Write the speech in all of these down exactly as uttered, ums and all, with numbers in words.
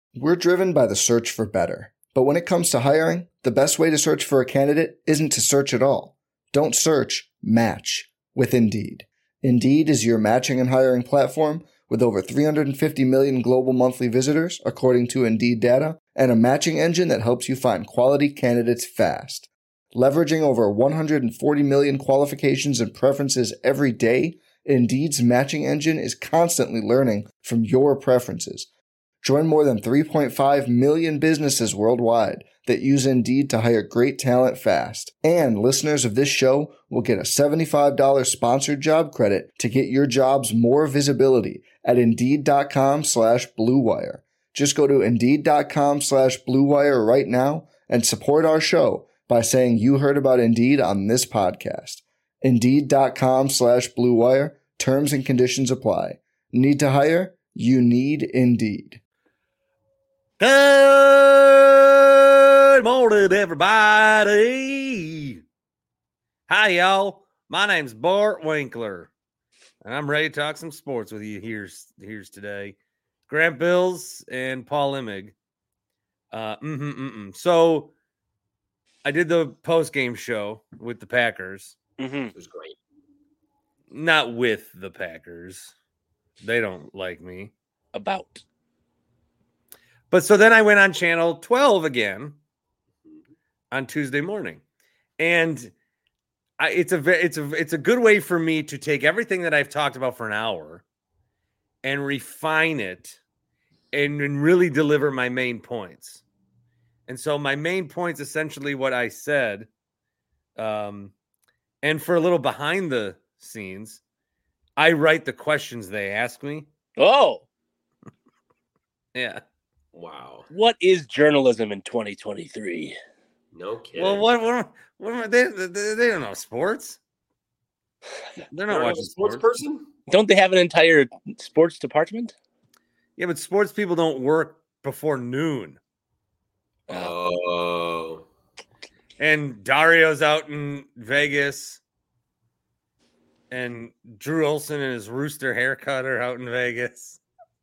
We're driven by the search for better. But when it comes to hiring, the best way to search for a candidate isn't to search at all. Don't search, match with Indeed. Indeed is your matching and hiring platform with over three hundred fifty million global monthly visitors, according to Indeed data, and a matching engine that helps you find quality candidates fast. Leveraging over one hundred forty million qualifications and preferences every day, Indeed's matching engine is constantly learning from your preferences. Join more than three point five million businesses worldwide that use Indeed to hire great talent fast. And listeners of this show will get a seventy-five dollars sponsored job credit to get your jobs more visibility at Indeed.com slash Blue Wire. Just go to Indeed.com slash Blue Wire right now and support our show by saying you heard about Indeed on this podcast. Indeed.com slash Blue Wire. Terms and conditions apply. Need to hire? You need Indeed. Good morning, everybody. Hi, y'all. My name's Bart Winkler, and I'm ready to talk some sports with you here's, here's today. Grant Bills and Paul Imig. Uh, mm-hmm, mm-mm. So I did the post-game show with the Packers. Mm-hmm. It was great. Not with the Packers. They don't like me. About. But so then I went on channel twelve again on Tuesday morning. And I, it's a it's a it's a good way for me to take everything that I've talked about for an hour and refine it and, and really deliver my main points. And so my main points, essentially what I said, um, and for a little behind the scenes, I write the questions they ask me. Oh, yeah. Wow. What is journalism in twenty twenty-three? No kidding. Well, what, what, what they, they, they don't know sports. They're not You're watching a sports, sports person. Don't they have an entire sports department? Yeah, but sports people don't work before noon. Oh. And Dario's out in Vegas. And Drew Olson and his rooster haircut are out in Vegas.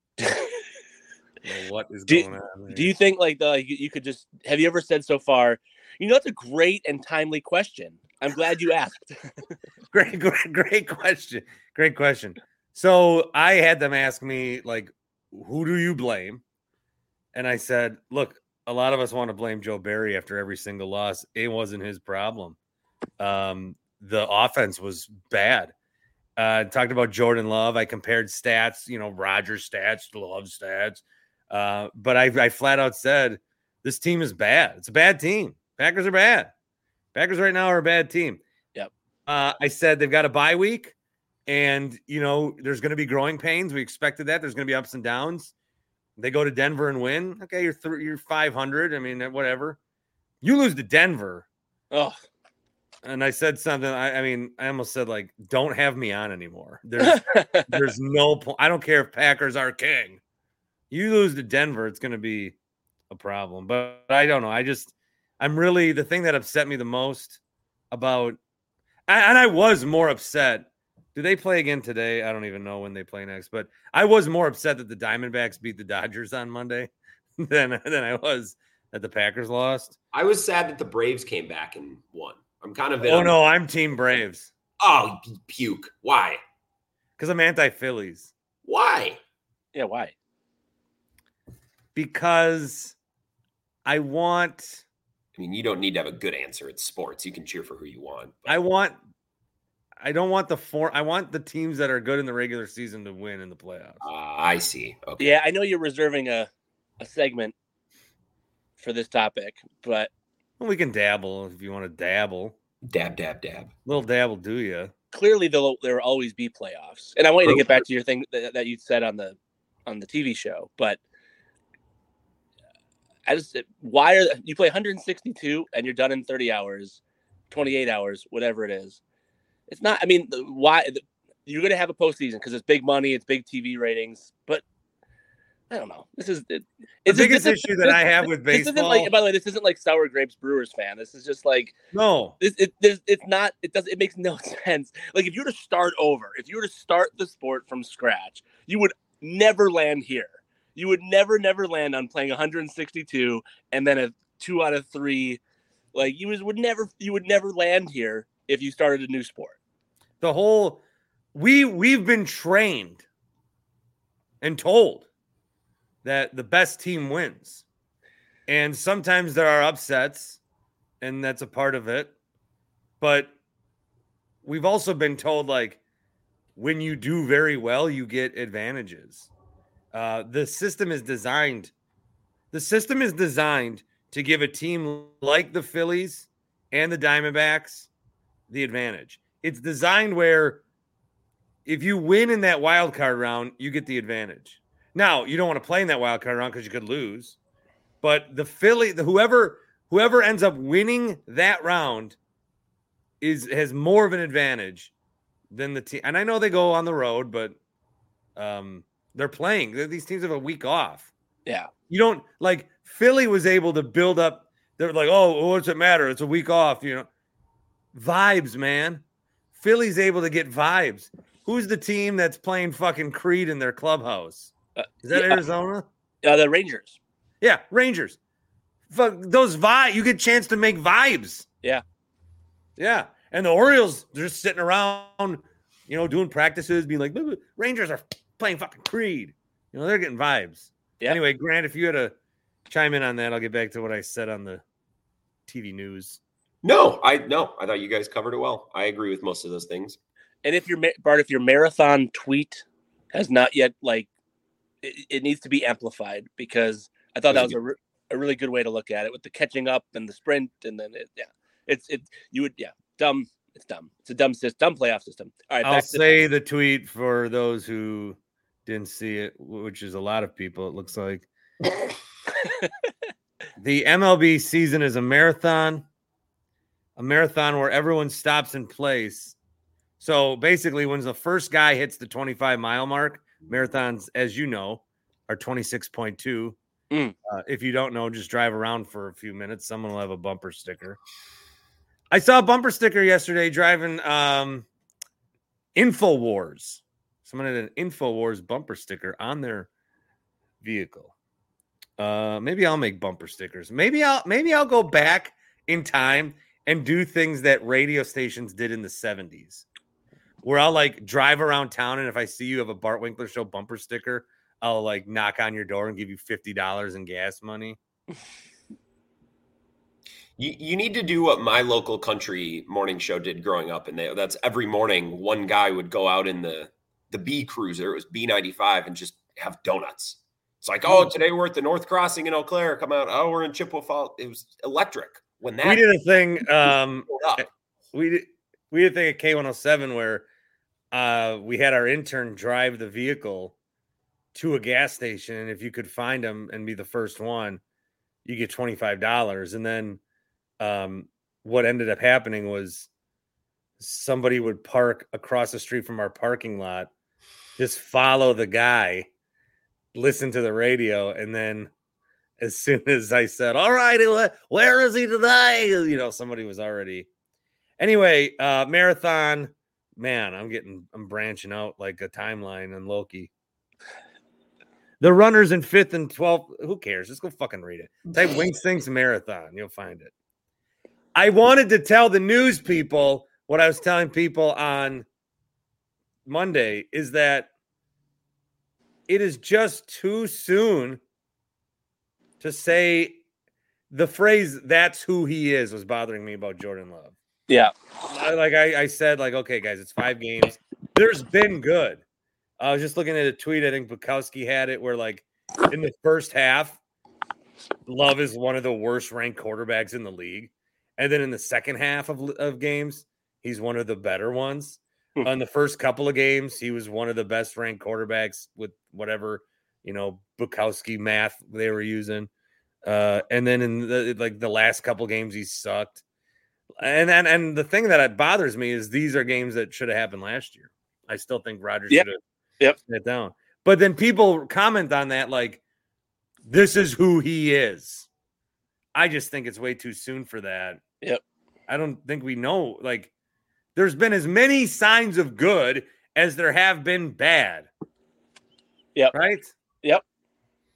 What is do, going on there? Do you think like the you, you could just have you ever said so far, you know, that's a great and timely question. I'm glad you asked. great, great, great question. Great question. So I had them ask me, like, who do you blame? And I said, look, a lot of us want to blame Joe Barry after every single loss. It wasn't his problem. Um, the offense was bad. Uh, talked about Jordan Love. I compared stats, you know, Rodgers stats to Love stats. Uh, but I, I flat out said, this team is bad. It's a bad team. Packers are bad. Packers right now are a bad team. Yep. Uh, I said they've got a bye week, and, you know, there's going to be growing pains. We expected that. There's going to be ups and downs. They go to Denver and win. Okay, you're th- you're five hundred. I mean, whatever. You lose to Denver. Oh. And I said something. I, I mean, I almost said, like, don't have me on anymore. There's, there's no point. I don't care if Packers are king. You lose to Denver, it's going to be a problem. But I don't know. I just, I'm really, the thing that upset me the most about, and I was more upset. Do they play again today? I don't even know when they play next. But I was more upset that the Diamondbacks beat the Dodgers on Monday than, than I was that the Packers lost. I was sad that the Braves came back and won. I'm kind of. Oh, no, I'm Team Braves. Oh, puke. Why? Because I'm anti-Phillies. Why? Yeah, why? Because I want. I mean, you don't need to have a good answer. It's sports. You can cheer for who you want. But. I want. I don't want the four. I want the teams that are good in the regular season to win in the playoffs. Uh, I see. Okay. Yeah, I know you're reserving a, a segment for this topic, but well, we can dabble if you want to dabble. Dab, dab, dab. Little dabble, do you? Clearly, there'll there will always be playoffs, and I want you to get back to your thing that, that you said on the on the T V show. But I just why are you play one hundred sixty-two and you're done in thirty hours, twenty-eight hours, whatever it is. It's not. I mean, why you're going to have a postseason because it's big money, it's big T V ratings, but. I don't know. This is it, the biggest this, issue that this, I have with baseball. This isn't like, by the way, this isn't like sour grapes Brewers fan. This is just like no. This it, there's, it's not. It does. It makes no sense. Like if you were to start over, if you were to start the sport from scratch, you would never land here. you would never, never land on playing one hundred sixty-two and then a two out of three. Like you was, would never, you would never land here if you started a new sport. The whole, we, we've been trained and told that the best team wins. And sometimes there are upsets, and that's a part of it. But we've also been told, like, when you do very well, you get advantages. Uh, the system is designed. The system is designed to give a team like the Phillies and the Diamondbacks the advantage. It's designed where if you win in that wild card round, you get the advantage. Now, you don't want to play in that wild card round because you could lose. But the Philly, the whoever whoever ends up winning that round is has more of an advantage than the team. And I know they go on the road, but um, they're playing. These teams have a week off. Yeah. You don't like Philly was able to build up. They're like, oh, what's it matter? It's a week off, you know. Vibes, man. Philly's able to get vibes. Who's the team that's playing fucking Creed in their clubhouse? Uh, Is that yeah. Arizona? Uh, the Rangers. Yeah, Rangers. Fuck those vibes. You get a chance to make vibes. Yeah. Yeah. And the Orioles, they're just sitting around, you know, doing practices, being like, Rangers are playing fucking Creed. You know, they're getting vibes. Yeah. Anyway, Grant, if you had to chime in on that, I'll get back to what I said on the T V news. No, I no, I thought you guys covered it well. I agree with most of those things. And if your Bart, if your marathon tweet has not yet, like, it, it needs to be amplified, because I thought that was a, re- a really good way to look at it with the catching up and the sprint, and then it, yeah, it's it you would yeah dumb it's dumb it's a dumb system, dumb playoff system. All right, I'll back say to- the tweet for those who didn't see it, which is a lot of people. It looks like the M L B season is a marathon, a marathon where everyone stops in place. So basically, when the first guy hits the twenty-five mile mark, marathons, as you know, are twenty-six point two. Mm. Uh, if you don't know, just drive around for a few minutes. Someone will have a bumper sticker. I saw a bumper sticker yesterday driving um, InfoWars. Someone had an InfoWars bumper sticker on their vehicle. Uh, maybe I'll make bumper stickers. Maybe I'll maybe I'll go back in time and do things that radio stations did in the seventies, where I'll like drive around town, and if I see you have a Bart Winkler Show bumper sticker, I'll like knock on your door and give you fifty dollars in gas money. You you need to do what my local country morning show did growing up, and they, that's every morning one guy would go out in the the B Cruiser, it was B ninety-five, and just have donuts. It's like, oh, today we're at the North Crossing in Eau Claire. Come out. Oh, we're in Chippewa Falls. It was electric when that. We did a thing. Um, up. we did we did a thing at K one oh seven where uh, we had our intern drive the vehicle to a gas station, and if you could find them and be the first one, you get twenty-five dollars. And then um, what ended up happening was somebody would park across the street from our parking lot, just follow the guy, listen to the radio, and then as soon as I said, all right, where is he today? You know, somebody was already. Anyway, uh, marathon, man, I'm getting, I'm branching out like a timeline on Loki. The runners in fifth and twelfth, who cares? Just go fucking read it. Type Wings Things Marathon. You'll find it. I wanted to tell the news people what I was telling people on Monday is that it is just too soon to say the phrase "that's who he is" was bothering me about Jordan Love. Yeah. Like I, I said, like, okay, guys, it's five games. There's been good. I was just looking at a tweet. I think Bukowski had it where, like, in the first half, Love is one of the worst ranked quarterbacks in the league. And then in the second half of, of games, he's one of the better ones. Hmm. On the first couple of games, he was one of the best ranked quarterbacks with whatever, you know, Bukowski math they were using. Uh, and then in the, like the last couple of games, he sucked. And then, and the thing that bothers me is these are games that should have happened last year. I still think Rodgers Yep. should have Yep. it down. But then people comment on that like, this is who he is. I just think it's way too soon for that. Yep. I don't think we know. Like, there's been as many signs of good as there have been bad. Yep. Right? Yep.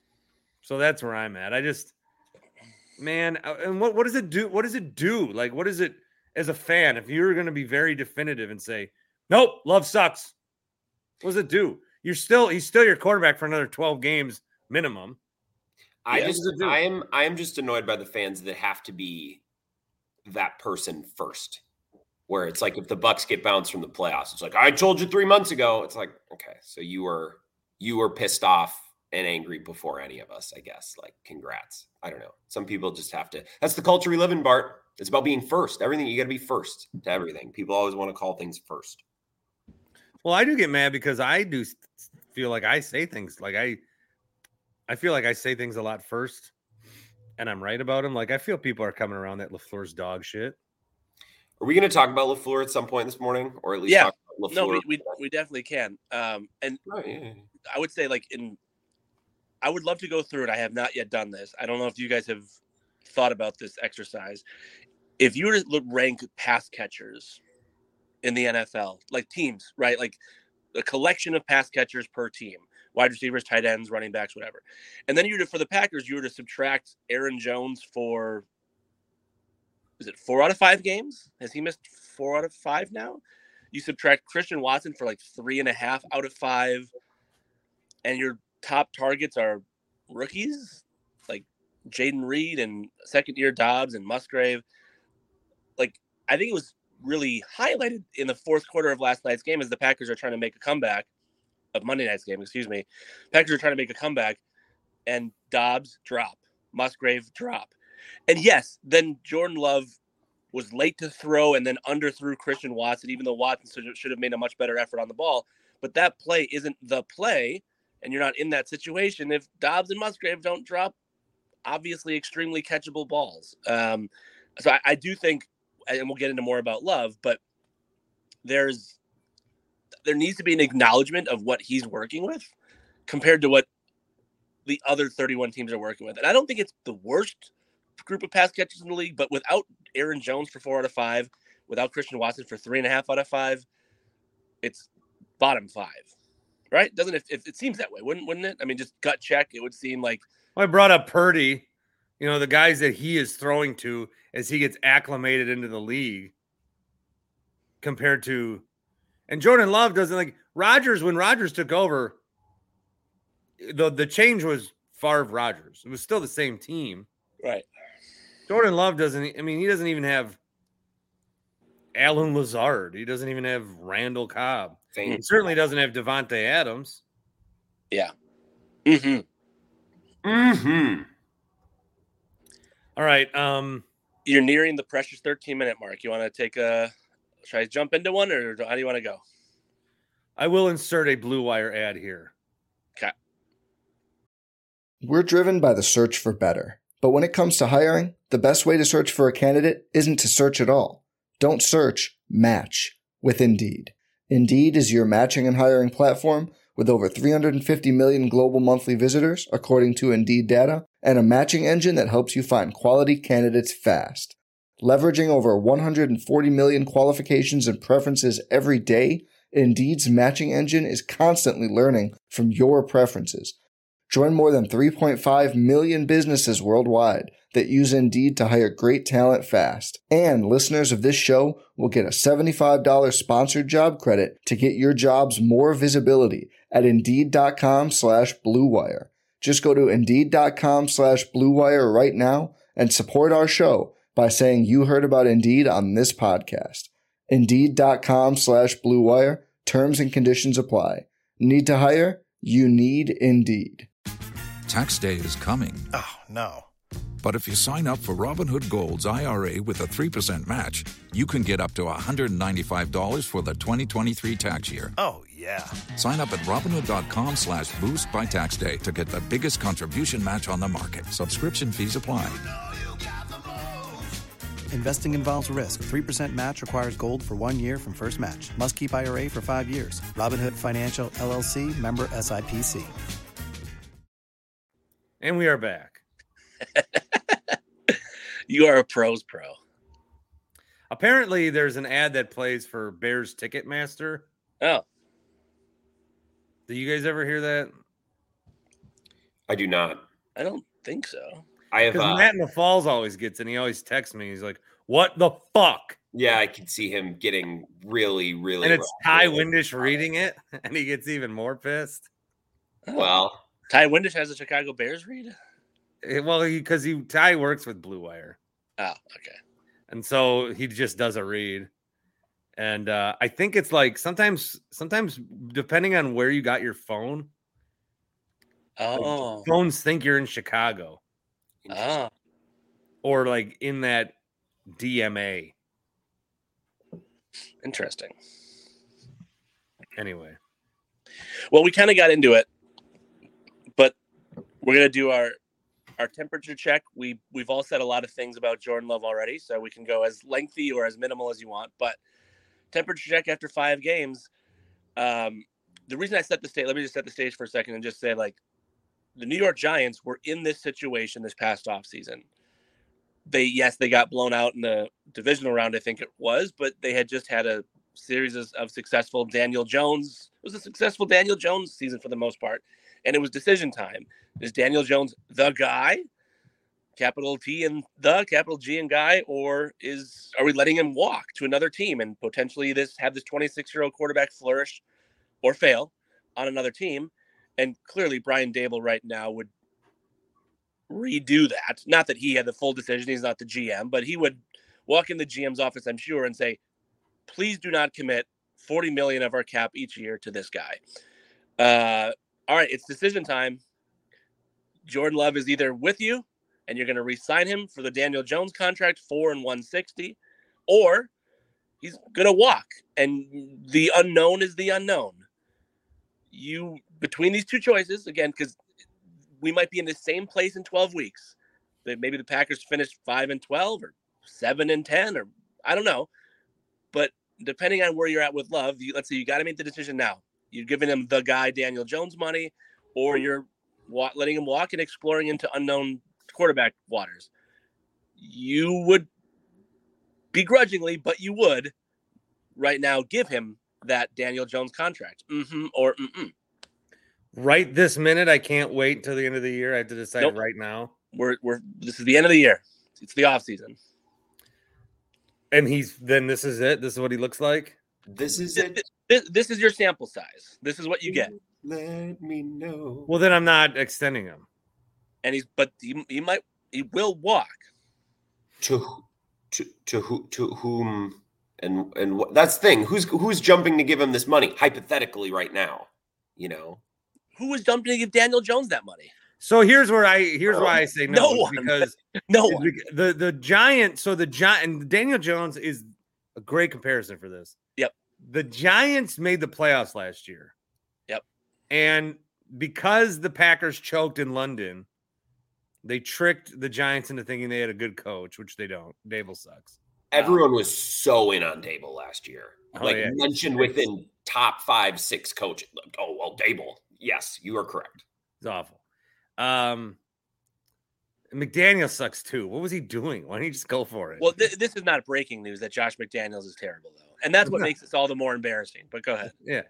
So that's where I'm at. I just, man, and what, what does it do? What does it do? Like, what is it as a fan? If you're going to be very definitive and say, nope, Love sucks. What does it do? You're still, he's still your quarterback for another twelve games minimum. I Yeah, just, I am, I am just annoyed by the fans that have to be that person first. Where it's like if the Bucks get bounced from the playoffs, it's like I told you three months ago. It's like, okay, so you were you were pissed off and angry before any of us, I guess. Like, congrats. I don't know. Some people just have to. That's the culture we live in, Bart. It's about being first. Everything you got to be first to everything. People always want to call things first. Well, I do get mad because I do feel like I say things like I. I feel like I say things a lot first, and I'm right about them. Like I feel people are coming around that LaFleur's dog shit. Are we going to talk about LaFleur at some point this morning, or at least yeah. talk about LaFleur? No, we, we we definitely can. Um, and oh, yeah. I would say, like, in, I would love to go through it. I have not yet done this. I don't know if you guys have thought about this exercise. If you were to look, rank pass catchers in the N F L, like teams, right? Like a collection of pass catchers per team, wide receivers, tight ends, running backs, whatever. And then you were to, for the Packers, you were to subtract Aaron Jones for, is it four out of five games? Has he missed four out of five now? You subtract Christian Watson for like three and a half out of five, and your top targets are rookies like Jaden Reed and second-year Dobbs and Musgrave. Like, I think it was really highlighted in the fourth quarter of last night's game as the Packers are trying to make a comeback of Monday night's game, excuse me. Packers are trying to make a comeback, and Dobbs drop, Musgrave drop. And yes, then Jordan Love was late to throw and then underthrew Christian Watson, even though Watson should have made a much better effort on the ball. But that play isn't the play, and you're not in that situation if Dobbs and Musgrave don't drop obviously extremely catchable balls. Um, so I, I do think, and we'll get into more about Love, but there's there needs to be an acknowledgement of what he's working with compared to what the other thirty-one teams are working with. And I don't think it's the worst group of pass catchers in the league, but without Aaron Jones for four out of five, without Christian Watson for three and a half out of five, it's bottom five, right? Doesn't it? It, it seems that way, wouldn't wouldn't it? I mean, just gut check, it would seem like. Well, I brought up Purdy, you know, the guys that he is throwing to as he gets acclimated into the league compared to, and Jordan Love doesn't like Rodgers. When Rodgers took over, the the change was Favre Rodgers. It was still the same team, right? Jordan Love doesn't, I mean, he doesn't even have Alan Lazard. He doesn't even have Randall Cobb. Same. He certainly doesn't have Devontae Adams. Yeah. Mm-hmm. Mm-hmm. All right. Um, You're nearing the precious thirteen minute mark. You want to take a, should I jump into one or how do you want to go? I will insert a Blue Wire ad here. Okay. We're driven by the search for better. But when it comes to hiring, the best way to search for a candidate isn't to search at all. Don't search, match with Indeed. Indeed is your matching and hiring platform with over three hundred fifty million global monthly visitors, according to Indeed data, and a matching engine that helps you find quality candidates fast. Leveraging over one hundred forty million qualifications and preferences every day, Indeed's matching engine is constantly learning from your preferences. Join more than three point five million businesses worldwide that use Indeed to hire great talent fast. And listeners of this show will get a seventy-five dollars sponsored job credit to get your jobs more visibility at Indeed.com slash Blue Wire. Just go to Indeed.com slash Blue Wire right now and support our show by saying you heard about Indeed on this podcast. Indeed.com slash Blue Wire. Terms and conditions apply. Need to hire? You need Indeed. Tax day is coming. Oh, no. But if you sign up for Robinhood Gold's I R A with a three percent match, you can get up to one hundred ninety-five dollars for the twenty twenty-three tax year. Oh, yeah. Sign up at Robinhood.com slash boost by tax day to get the biggest contribution match on the market. Subscription fees apply. Investing involves risk. three percent match requires gold for one year from first match. Must keep I R A for five years. Robinhood Financial, L L C, member S I P C. And we are back. You are a pros pro. Apparently, there's an ad that plays for Bears Ticketmaster. Oh. Do you guys ever hear that? I do not. I don't think so. I have Because uh, Matt in the Falls always gets, and he always texts me. He's like, "What the fuck?" yeah, I can see him getting really, really. And it's rough. Ty Really Windish rough. reading it, and he gets even more pissed. Oh. Well, Ty Windish has a Chicago Bears read. Eh, Well, because he, he Ty works with Blue Wire, Oh, okay. and so he just does a read. And uh, I think it's like sometimes, sometimes depending on where you got your phone, Oh, phones think you're in Chicago oh. or like in that D M A. Interesting. Anyway, Well, we kind of got into it, but we're gonna do our our temperature check. We we've all said a lot of things about Jordan Love already, so we can go as lengthy or as minimal as you want. But temperature check after five games. Um, the reason I set the stage, let me just set the stage for a second and just say, like, the New York Giants were in this situation this past offseason. They, yes, they got blown out in the divisional round, I think it was, but they had just had a series of, of successful Daniel Jones. It was a successful Daniel Jones season for the most part, and it was decision time. Is Daniel Jones the guy? Capital T and the capital G and guy, or is are we letting him walk to another team and potentially this have this twenty-six year old quarterback flourish or fail on another team? And clearly Brian Daboll right now would redo that. Not that he had the full decision, he's not the G M, but he would walk in the G M's office, I'm sure, and say, please do not commit forty million of our cap each year to this guy. Uh, all right, it's decision time. Jordan Love is either with you and you're going to re-sign him for the Daniel Jones contract, four and one sixty, or he's going to walk, and the unknown is the unknown. You, between these two choices, again, because we might be in the same place in twelve weeks. Maybe the Packers finished five and twelve or seven and ten, or I don't know. But depending on where you're at with Love, you, let's say you got to make the decision now. You're giving him the guy Daniel Jones money, or you're wa- letting him walk and exploring into unknown quarterback waters. You would begrudgingly, but you would right now give him that Daniel Jones contract. Mm-hmm or mm-mm. right this minute, I can't wait until the end of the year. I have to decide Nope. right now. We're we're this is the end of the year. It's the off season. And he's then this is it. This is what he looks like. this is This, it. this, this is your sample size. This is what you get. Let me know. Well, then I'm not extending him. And he's but he, he might he will walk. To to to who to whom and and what, that's the thing. Who's who's jumping to give him this money hypothetically right now? You know. Who was jumping to give Daniel Jones that money? So here's where I here's why I say no, No is one. because No is one. bec- the the Giant. So the Giant and Daniel Jones is a great comparison for this. Yep. The Giants made the playoffs last year. Yep. And because the Packers choked in London, they tricked the Giants into thinking they had a good coach, which they don't. Daboll sucks. Everyone was so in on Daboll last year. Oh, like yeah. mentioned within top five, six coaches. Like, oh well, Daboll. Yes, you are correct. It's awful. Um, McDaniel sucks too. What was he doing? Why didn't he just go for it? Well, th- this is not breaking news that Josh McDaniels is terrible, though, and that's what makes this all the more embarrassing. But go ahead. Yeah.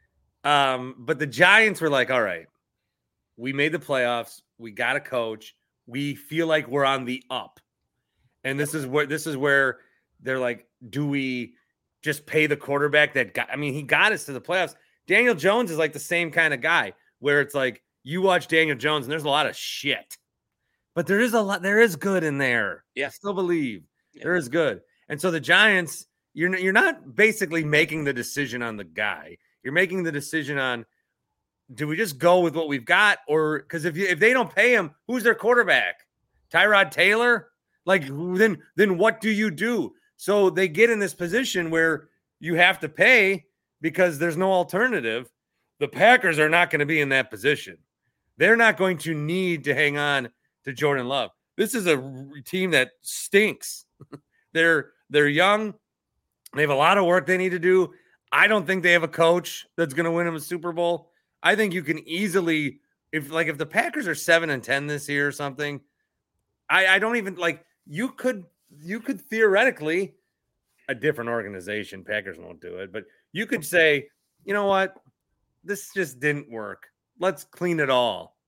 Um, but the Giants were like, all right, we made the playoffs. We got a coach. We feel like we're on the up. And this is where this is where they're like, do we just pay the quarterback that got I mean, he got us to the playoffs. Daniel Jones is like the same kind of guy where it's like you watch Daniel Jones and there's a lot of shit. But there is a lot, there is good in there. Yeah. I still believe Yeah. there is good. And so the Giants, you're not, you're not basically making the decision on the guy. You're making the decision on, do we just go with what we've got? Or because if you, if they don't pay him, who's their quarterback? Tyrod Taylor? Like, then, then what do you do? So they get in this position where you have to pay because there's no alternative. The Packers are not going to be in that position. They're not going to need to hang on to Jordan Love. This is a team that stinks. they're they're young. They have a lot of work they need to do. I don't think they have a coach that's going to win them a Super Bowl. I think you can easily, if like if the Packers are seven and ten this year or something, I, I don't even like you could you could theoretically a different organization. Packers won't do it, but you could say, you know what, this just didn't work. Let's clean it all.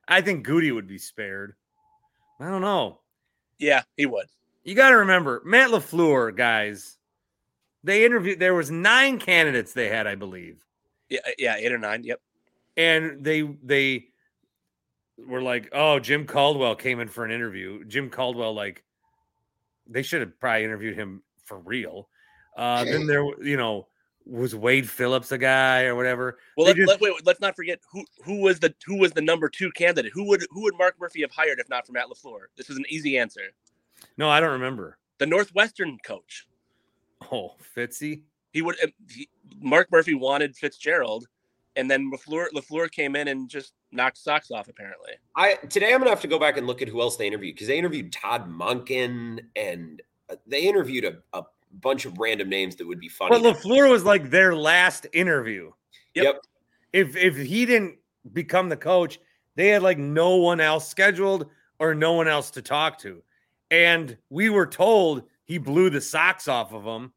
I think Goody would be spared. I don't know. Yeah, he would. You got to remember, Matt LaFleur, guys, they interviewed, there was nine candidates they had, I believe. Yeah, yeah, eight or nine, yep. And they they were like, oh, Jim Caldwell came in for an interview. Jim Caldwell, like, they should have probably interviewed him for real. Uh, then there, you know, was Wade Phillips a guy or whatever? Well, They let, just- let, wait, let's not forget who who was the who was the number two candidate. Who would who would Mark Murphy have hired if not for Matt LaFleur? This is an easy answer. no, I don't remember. The Northwestern coach. Oh, Fitzy. He would. He, Mark Murphy wanted Fitzgerald, and then LaFleur LaFleur came in and just knocked socks off. Apparently, I today I'm gonna have to go back and look at who else they interviewed because they interviewed Todd Monken and uh, they interviewed a, a bunch of random names that would be funny. But LaFleur was like their last interview. Yep. Yep. If if he didn't become the coach, they had like no one else scheduled or no one else to talk to. And we were told he blew the socks off of them.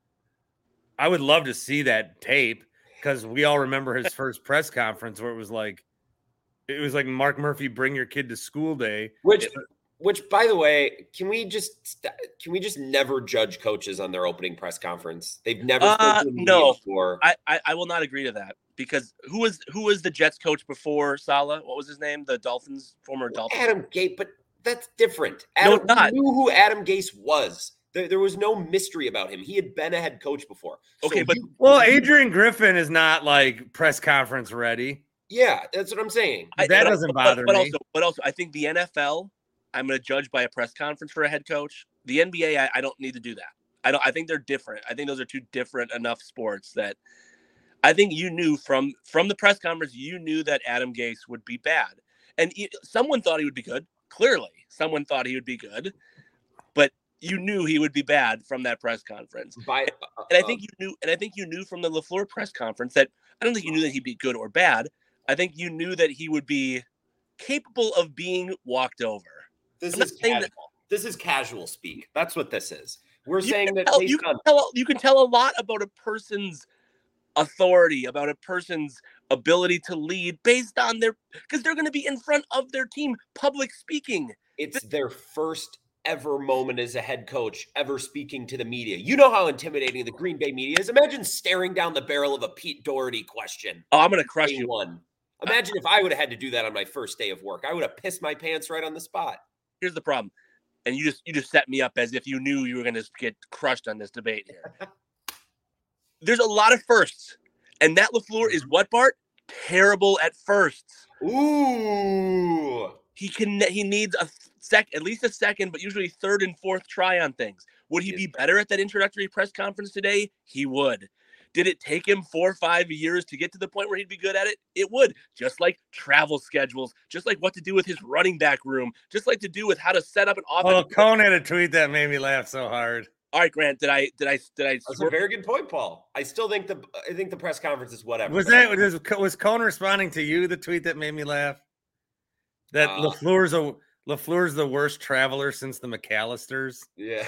I would love to see that tape because we all remember his first press conference where it was like, it was like Mark Murphy, bring your kid to school day. Which, which, by the way, can we just can we just never judge coaches on their opening press conference? They've never Uh, spoken to the media no. before. I, I I will not agree to that because who was who was the Jets coach before Saleh? What was his name? The Dolphins former Dolphins. Adam Gase, but that's different. No, Adam it's not. knew who Adam Gase was. There, there was no mystery about him. He had been a head coach before. So Okay, but- you- Well, Adrian Griffin is not like press conference ready. yeah, that's what I'm saying. I- That but- doesn't but- bother but me. Also, but also, I think the N F L, I'm going to judge by a press conference for a head coach. The N B A, I, I don't need to do that. I don't. I think they're different. I think those are two different enough sports that I think you knew from from the press conference. You knew that Adam Gase would be bad, and he, someone thought he would be good. Clearly, someone thought he would be good, but you knew he would be bad from that press conference. By, And I think you knew, and I think you knew from the LaFleur press conference that I don't think you knew that he'd be good or bad. I think you knew that he would be capable of being walked over. this I'm not is saying casual. that- This is casual speak. That's what this is. We're You saying can that tell- based you can on tell you can tell a lot about a person's authority, about a person's ability to lead based on their because they're going to be in front of their team, public speaking. it's their first ever moment as a head coach ever speaking to the media. You know how intimidating the Green Bay media is. Imagine staring down the barrel of a Pete Doherty question. Oh, I'm going to crush Day you. one. Imagine if I would have had to do that on my first day of work. I would have pissed my pants right on the spot. Here's the problem, and you just you just set me up as if you knew you were going to get crushed on this debate here. There's a lot of firsts, and Matt LaFleur is what, Bart? Terrible at firsts. Ooh. He can he needs a sec at least a second, but usually third and fourth try on things. Would he Yes. be better at that introductory press conference today? He would. Did it take him four or five years to get to the point where he'd be good at it? It would. Just like travel schedules, just like what to do with his running back room, just like to do with how to set up an Oh, offense. Cone had a tweet that made me laugh so hard. All right, Grant, did I did I did I That's a swerve- very good point, Paul. I still think the I think the press conference is whatever. Was that was, was Cone responding to you? The tweet that made me laugh. That Uh, LaFleur's a LaFleur's the worst traveler since the McAllisters. Yeah.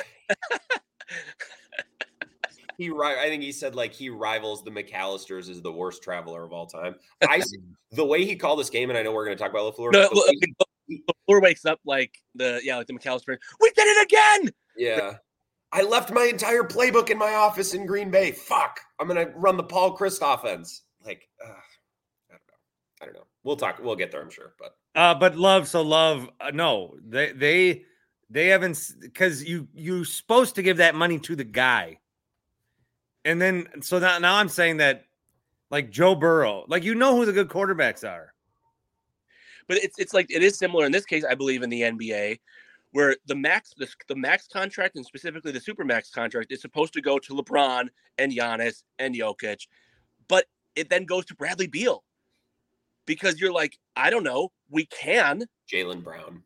He ri- I think he said like he rivals the McAllisters as the worst traveler of all time. I s- the way he called this game, and I know we're going to talk about LaFleur. No, the way he- LaFleur wakes up like the yeah, like the McAllister. We did it again. yeah. I left my entire playbook in my office in Green Bay. Fuck. I'm going to run the Paul Christ offense. Like, uh, I don't know. I don't know. We'll talk. We'll get there, I'm sure. But Uh, but love, so love. Uh, no, they they they haven't because you you supposed to give that money to the guy, and then so now now I'm saying that like Joe Burrow, like you know who the good quarterbacks are. But it's it's like it is similar in this case, I believe, in the N B A, where the max the, the max contract and specifically the super max contract is supposed to go to LeBron and Giannis and Jokic, but it then goes to Bradley Beal because you're like, I don't know, we can. Jaylen Brown.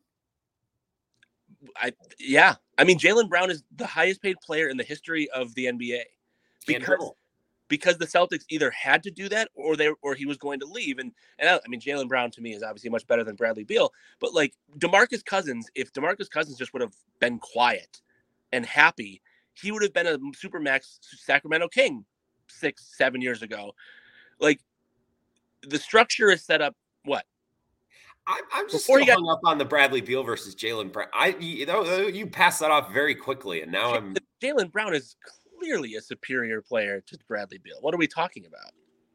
I yeah, I mean Jaylen Brown is the highest paid player in the history of the N B A Can't because dribble. because the Celtics either had to do that or they or he was going to leave. And and I, I mean Jaylen Brown to me is obviously much better than Bradley Beal, but like DeMarcus Cousins, if DeMarcus Cousins just would have been quiet and happy, he would have been a supermax Sacramento King six, seven years ago. Like the structure is set up what? I, I'm just Before still you got- hung up on the Bradley Beal versus Jaylen Brown. I you know you pass that off very quickly, and now I'm Jaylen Brown is clearly a superior player to Bradley Beal. What are we talking about?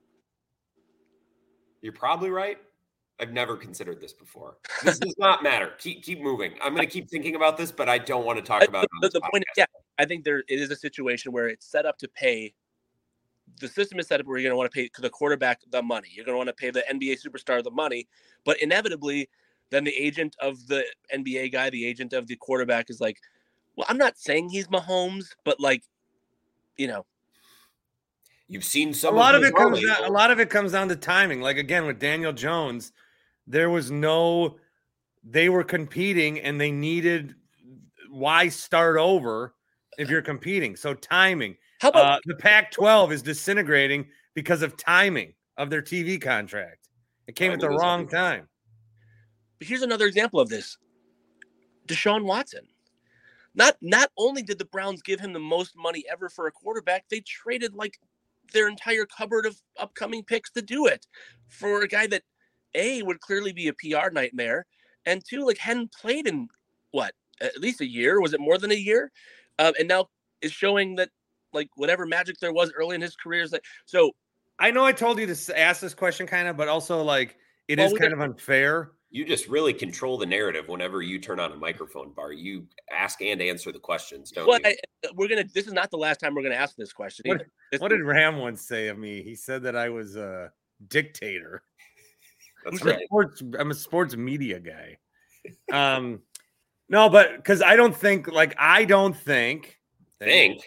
You're probably right. I've never considered this before. This does not matter. Keep keep moving. I'm going to keep thinking about this, but I don't want to talk about it on the, this the podcast. point. Yeah, I think there it is a situation where it's set up to pay. The system is set up where you're going to want to pay the quarterback the money. You're going to want to pay the N B A superstar the money, but inevitably, then the agent of the N B A guy, the agent of the quarterback, is like, "Well, I'm not saying he's Mahomes, but like, you know." You've seen some a lot of, of it comes early, down, a lot of it comes down to timing. Like again with Daniel Jones, there was no they were competing and they needed why start over if you're competing. So timing. How about uh, the Pac twelve is disintegrating because of timing of their T V contract. It came I at mean, the there's wrong everything. time. But here's another example of this. Deshaun Watson. Not not only did the Browns give him the most money ever for a quarterback, they traded like their entire cupboard of upcoming picks to do it for a guy that A, would clearly be a P R nightmare, and two, like hadn't played in what, at least a year? Was it more than a year? Um, and now is showing that like whatever magic there was early in his career is like so. I know I told you to s- ask this question kind of, but also like it Well, is we kind got- of unfair. You just really control the narrative whenever you turn on a microphone, Bar. You ask and answer the questions, don't Well, you? I, we're gonna. This is not the last time we're gonna ask this question. What, either. This- what did Ram once say of me? He said that I was a dictator. That's who said- right. Sports, I'm a sports media guy. Um, no, but because I don't think, like, I don't think, Think.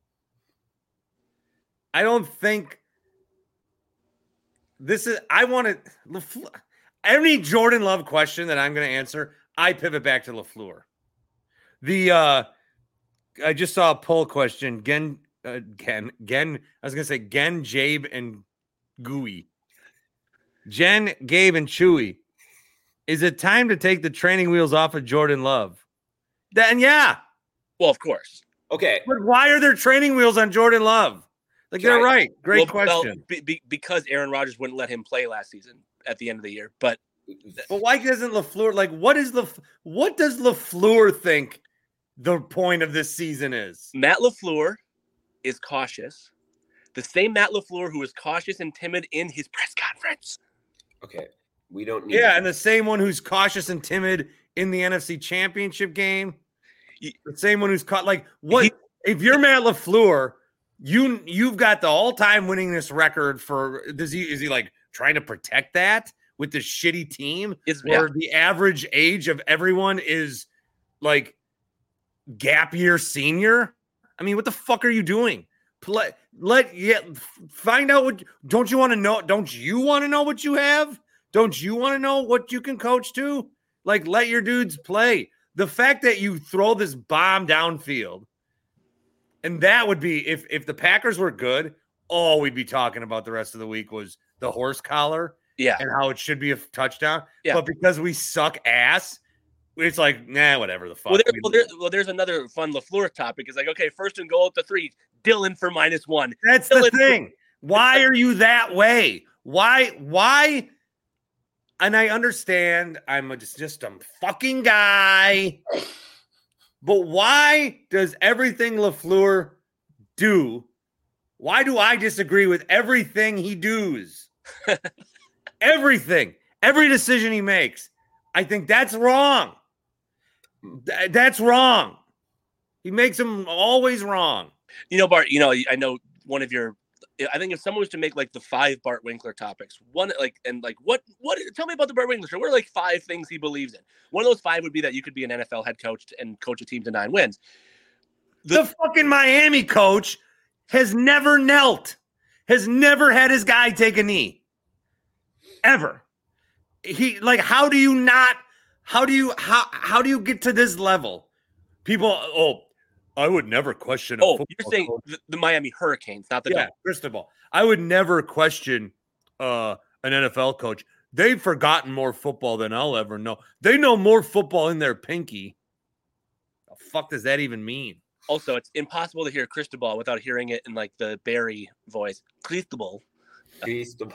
I don't think this is. I want to. Any Jordan Love question that I'm going to answer, I pivot back to LaFleur. The uh, I just saw a poll question. Gen, uh, Gen, Gen. I was going to say Gen, Jabe, and Gooey. Jen, Gabe, and Chewy. Is it time to take the training wheels off of Jordan Love? Then yeah. well, of course. Okay. But why are there training wheels on Jordan Love? Like they're Right. right. Great Well, well, question. be, be, because Aaron Rodgers wouldn't let him play last season at the end of the year. But But why doesn't LaFleur like what is the what does LaFleur think the point of this season is? Matt LaFleur is cautious. The same Matt LaFleur who was cautious and timid in his press conference. Okay. We don't need Yeah, and the same one who's cautious and timid in the N F C Championship game. The same one who's caught like what He- if you're Matt LaFleur, you you've got the all-time winningest record for does he is he like trying to protect that with the shitty team Is where the average age of everyone is like gap year senior? I mean, what the fuck are you doing? Play, let yeah, find out what don't you want to know? Don't you want to know what you have? Don't you want to know what you can coach to? Like, let your dudes play. The fact that you throw this bomb downfield, and that would be if if the Packers were good, all we'd be talking about the rest of the week was the horse collar yeah. and how it should be a touchdown. Yeah. But because we suck ass, it's like, nah, whatever the fuck. Well, there, We- well, there, well, there's another fun LaFleur topic. It's like, okay, first and goal at the three. Dylan for minus one. That's the Dylan- thing. Why are you that way? Why? Why? And I understand I'm a, just, just a fucking guy. But why does everything LaFleur do? Why do I disagree with everything he does? Everything. Every decision he makes. I think that's wrong. Th- that's wrong. He makes them always wrong. You know, Bart, you know, I know one of your, I think if someone was to make like the five Bart Winkler topics, one like, and like, what, what, tell me about the Bart Winkler show. What are like five things he believes in? One of those five would be that you could be an N F L head coach and coach a team to nine wins. The, the fucking Miami coach has never knelt, has never had his guy take a knee. Ever. He like, how do you not, how do you, how, how do you get to this level? People, oh, I would never question. A Oh, football you're saying coach. the, the Miami Hurricanes, not the Yeah, Dolphins. first of all, I would never question uh, an N F L coach. They've forgotten more football than I'll ever know. They know more football in their pinky. The fuck does that even mean? Also, it's impossible to hear Cristobal without hearing it in like the Barry voice. Cristobal. Cristobal.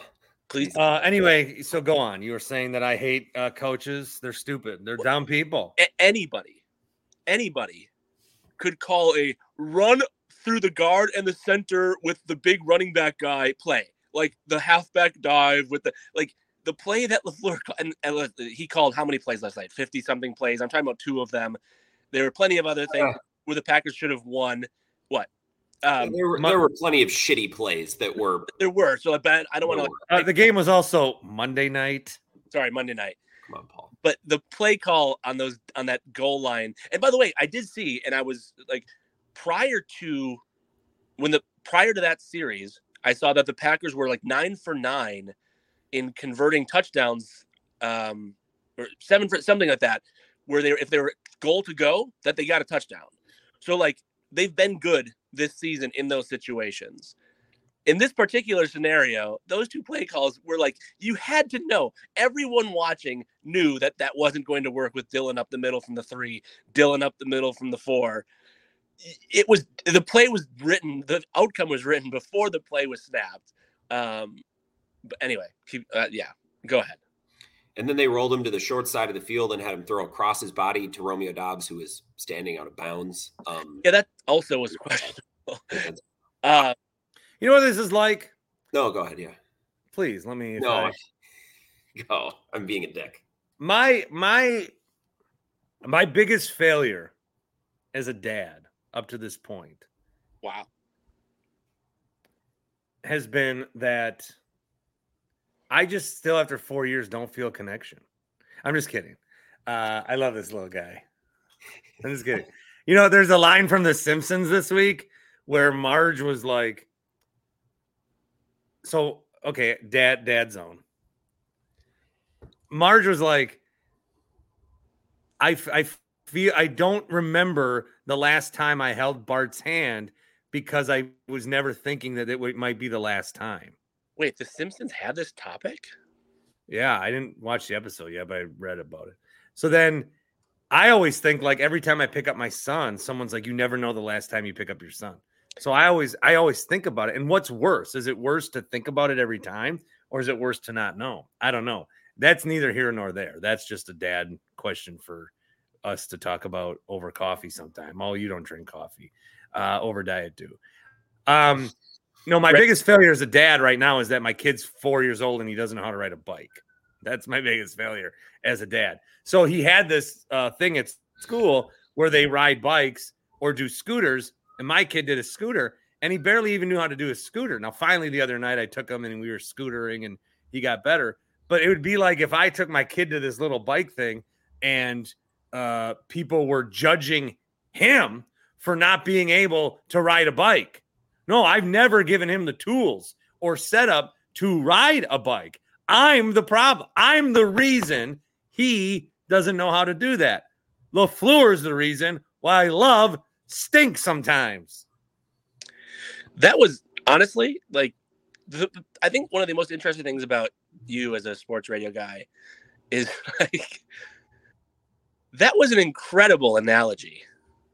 Please. Uh, anyway, so go on. You were saying that I hate uh, coaches. They're stupid. They're dumb people. A- anybody, anybody could call a run through the guard and the center with the big running back guy play, like the halfback dive with the like the play that LaFleur and, and he called how many plays last night? fifty something plays. I'm talking about two of them. There were plenty of other things uh, where the Packers should have won. What? Um, there, were, there were plenty of shitty plays that were. There were. So I bet I don't want to. Uh, the game was also Monday night. Sorry, Monday night. Come on, Paul. But the play call on those on that goal line, and by the way, I did see, and I was like, prior to when the prior to that series, I saw that the Packers were like nine for nine in converting touchdowns, um, or seven for something like that, where they if they were goal to go, that they got a touchdown. So like they've been good this season in those situations. In this particular scenario, those two play calls were like, you had to know. Everyone watching knew that that wasn't going to work with Dillon up the middle from the three, Dillon up the middle from the four. It was, the play was written, the outcome was written before the play was snapped. Um, but anyway, keep, uh, yeah, go ahead. And then they rolled him to the short side of the field and had him throw across his body to Romeo Doubs, who was standing out of bounds. Um, yeah, that also was questionable. uh, you know what this is like? No, go ahead. Yeah. Please, let me. No, I... go. I'm being a dick. My, my, my biggest failure as a dad up to this point. Wow. Has been that I just still, after four years, don't feel connection. I'm just kidding. Uh, I love this little guy. I'm just kidding. You know, there's a line from The Simpsons this week where Marge was like, so, okay, dad, dad zone. Marge was like, I, I feel, I don't remember the last time I held Bart's hand because I was never thinking that it w- might be the last time. Wait, The Simpsons had this topic? Yeah, I didn't watch the episode yet, but I read about it. So then I always think like every time I pick up my son, someone's like, you never know the last time you pick up your son. So I always, I always think about it. And what's worse? Is it worse to think about it every time or is it worse to not know? I don't know. That's neither here nor there. That's just a dad question for us to talk about over coffee sometime. Oh, you don't drink coffee, uh, over diet do. Um, No, my right. biggest failure as a dad right now is that my kid's four years old and he doesn't know how to ride a bike. That's my biggest failure as a dad. So he had this uh, thing at school where they ride bikes or do scooters, and my kid did a scooter, and he barely even knew how to do a scooter. Now, finally, the other night I took him and we were scootering, and he got better. But it would be like if I took my kid to this little bike thing and uh, people were judging him for not being able to ride a bike. No, I've never given him the tools or setup to ride a bike. I'm the problem. I'm the reason he doesn't know how to do that. LaFleur is the reason why Love stinks sometimes. That was honestly like, the, I think one of the most interesting things about you as a sports radio guy is like, that was an incredible analogy.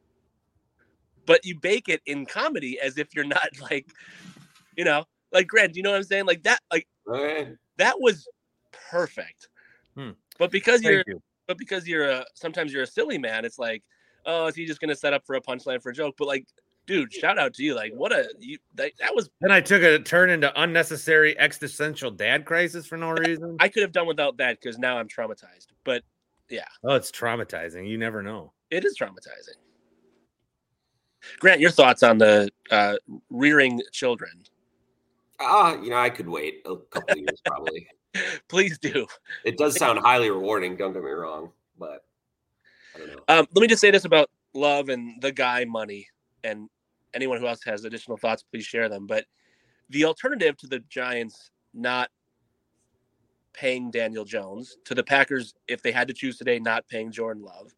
But you bake it in comedy as if you're not like, you know, like Grant, you know what I'm saying? Like that, like okay. That was perfect. Hmm. But because Thank you're, you. but because you're a, sometimes you're a silly man. It's like, oh, is he just going to set up for a punchline for a joke? But like, dude, shout out to you. Like what a, you, that, that was. Then I took a turn into unnecessary existential dad crisis for no reason. I could have done without that because now I'm traumatized, but yeah. Oh, it's traumatizing. You never know. It is traumatizing. Grant, your thoughts on the uh, rearing children? Ah, uh, you know, I could wait a couple of years probably. Please do. It does sound highly rewarding. Don't get me wrong, but I don't know. Um, let me just say this about Love and the guy money, and anyone who else has additional thoughts, please share them. But the alternative to the Giants not paying Daniel Jones, to the Packers, if they had to choose today, not paying Jordan Love,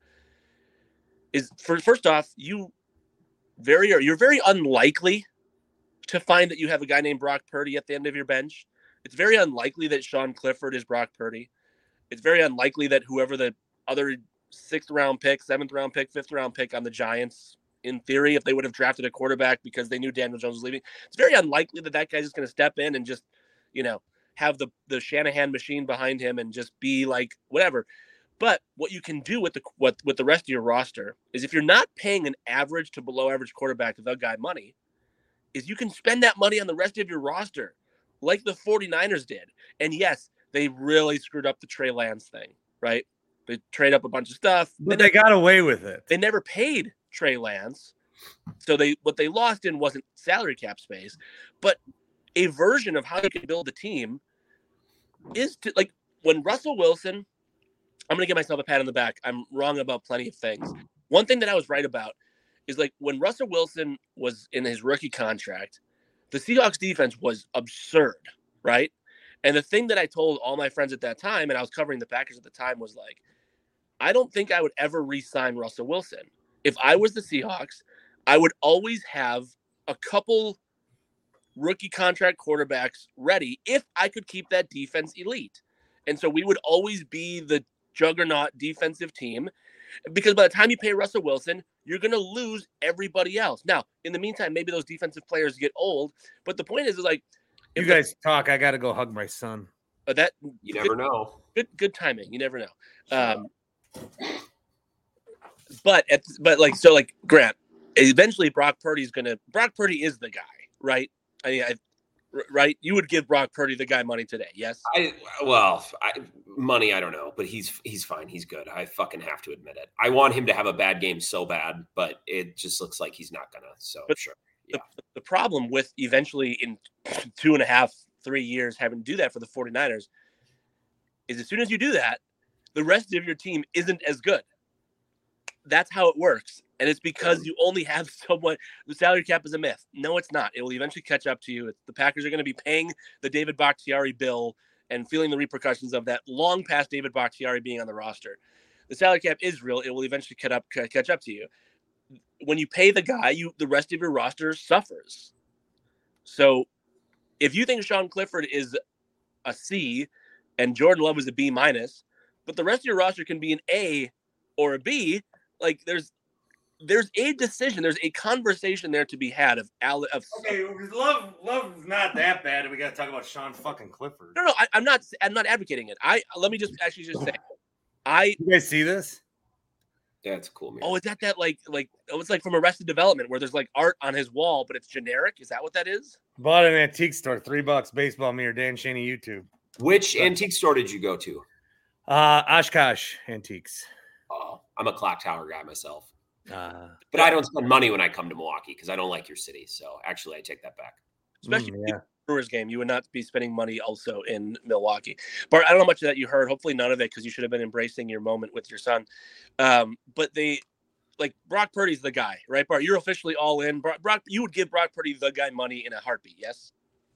is for first off, you. Very, you're very unlikely to find that you have a guy named Brock Purdy at the end of your bench. It's very unlikely that Sean Clifford is Brock Purdy. It's very unlikely that whoever the other sixth round pick, seventh round pick, fifth round pick on the Giants, in theory, if they would have drafted a quarterback because they knew Daniel Jones was leaving, it's very unlikely that that guy's just going to step in and just, you know, have the, the Shanahan machine behind him and just be like, whatever. But what you can do with the what with the rest of your roster is if you're not paying an average to below average quarterback the guy money, is you can spend that money on the rest of your roster like the 49ers did. And yes, they really screwed up the Trey Lance thing, right? They trade up a bunch of stuff. But they, they got away with it. They never paid Trey Lance. So they what they lost in wasn't salary cap space, but a version of how you can build a team is to, like, when Russell Wilson, I'm going to give myself a pat on the back. I'm wrong about plenty of things. One thing that I was right about is, like, when Russell Wilson was in his rookie contract, the Seahawks defense was absurd, right? And the thing that I told all my friends at that time, and I was covering the Packers at the time, was like, I don't think I would ever re-sign Russell Wilson. If I was the Seahawks, I would always have a couple rookie contract quarterbacks ready if I could keep that defense elite. And so we would always be the juggernaut defensive team, because by the time you pay Russell Wilson, you're going to lose everybody else. Now, in the meantime, maybe those defensive players get old, but the point is, is like, you guys the, talk, I got to go hug my son. Uh, that you never good, know. Good, good timing. You never know. Um, but, at, but like, so like Grant, eventually Brock Purdy's going to, Brock Purdy is the guy, right? I mean, I, right? You would give Brock Purdy the guy money today, yes? I well, I, money, I don't know, but he's he's fine. He's good. I fucking have to admit it. I want him to have a bad game so bad, but it just looks like he's not gonna. So but sure. Yeah. The, the problem with eventually in two and a half, three years having to do that for the 49ers is as soon as you do that, the rest of your team isn't as good. That's how it works. And it's because you only have so much. The salary cap is a myth. No, it's not. It will eventually catch up to you. It's, the Packers are going to be paying the David Bakhtiari bill and feeling the repercussions of that long past David Bakhtiari being on the roster. The salary cap is real. It will eventually catch up, catch up to you. When you pay the guy, you the rest of your roster suffers. So if you think Sean Clifford is a C and Jordan Love is a B minus, but the rest of your roster can be an A or a B, like there's there's a decision, there's a conversation there to be had of Al. Of, okay, love, love's not that bad, and we got to talk about Sean fucking Clifford. No, no, I, I'm not. I'm not advocating it. I let me just actually just say, I. You guys see this? Yeah, it's a cool man. Oh, is that that like like oh, it's like from Arrested Development where there's like art on his wall, but it's generic? Is that what that is? Bought an antique store, three bucks. Baseball mirror, Dan Shaney YouTube. Which antique store did you go to? Uh, Oshkosh Antiques. Oh, I'm a clock tower guy myself. Uh, but I don't spend money when I come to Milwaukee because I don't like your city. So actually, I take that back. Especially mm, yeah. Brewers game, you would not be spending money also in Milwaukee. Bart, I don't know much of that you heard. Hopefully none of it, because you should have been embracing your moment with your son. Um, but they, like, Brock Purdy's the guy, right, Bart? You're officially all in. Brock, Brock, you would give Brock Purdy the guy money in a heartbeat, yes?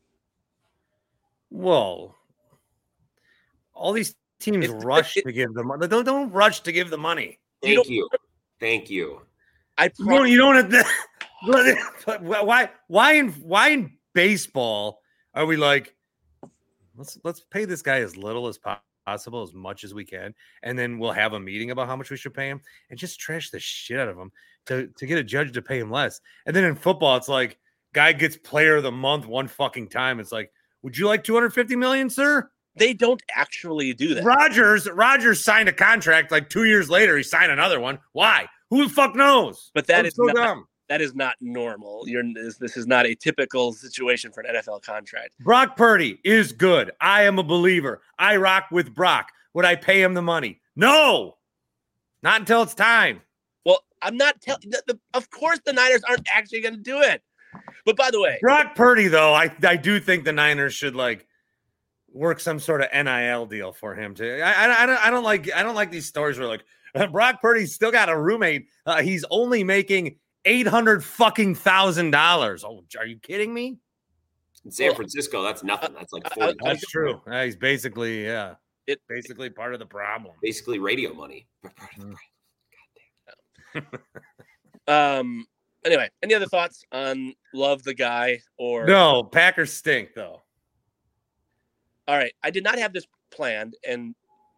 Whoa. All these teams it's, rush it, to give the money. Don't, don't rush to give the money. Thank you. you. Thank you. I you don't, you don't have to. why, why, in, why in baseball are we like, let's let's pay this guy as little as possible, as much as we can, and then we'll have a meeting about how much we should pay him, and just trash the shit out of him to, to get a judge to pay him less. And then in football, it's like, guy gets player of the month one fucking time. It's like, would you like two hundred fifty million, sir? They don't actually do that. Rodgers, Rodgers signed a contract like two years later. He signed another one. Why? Who the fuck knows? But that is so not, dumb. That is not normal. You're this, this is not a typical situation for an N F L contract. Brock Purdy is good. I am a believer. I rock with Brock. Would I pay him the money? No, not until it's time. Well, I'm not telling. Of course, the Niners aren't actually going to do it. But by the way, Brock Purdy, though, I I do think the Niners should like work some sort of N I L deal for him to. I I, I don't I don't like I don't like these stories where like Brock Purdy's still got a roommate. Uh, he's only making eight hundred fucking thousand dollars. Oh, are you kidding me? In San Francisco, that's nothing. That's like forty. That's true. Yeah, he's basically yeah, it basically part of the problem. Basically, radio money. Mm. God damn. um. Anyway, any other thoughts on Love the guy or no? Packers stink though. All right, I did not have this planned, and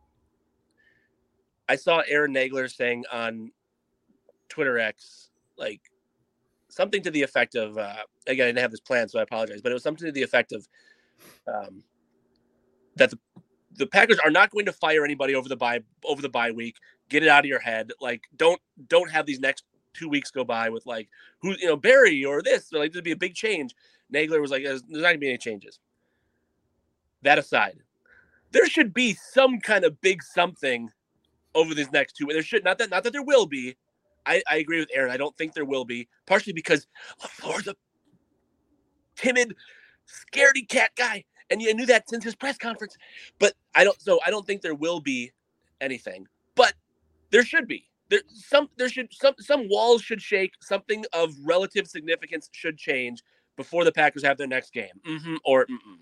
I saw Aaron Nagler saying on Twitter X, like something to the effect of, uh, again, I didn't have this planned, so I apologize, but it was something to the effect of, um, that the, the Packers are not going to fire anybody over the bye over the bye week. Get it out of your head. Like, don't don't have these next two weeks go by with like who you know Barry or this. Or like there'd be a big change. Nagler was like, "There's not gonna be any changes." That aside, there should be some kind of big something over these next two. There should not that not that there will be. I, I agree with Aaron. I don't think there will be, partially because LaFleur's a timid, scaredy cat guy, and you knew that since his press conference. But I don't. So I don't think there will be anything. But there should be. There some. There should some. Some walls should shake. Something of relative significance should change before the Packers have their next game. Mm-hmm, or mm-mm.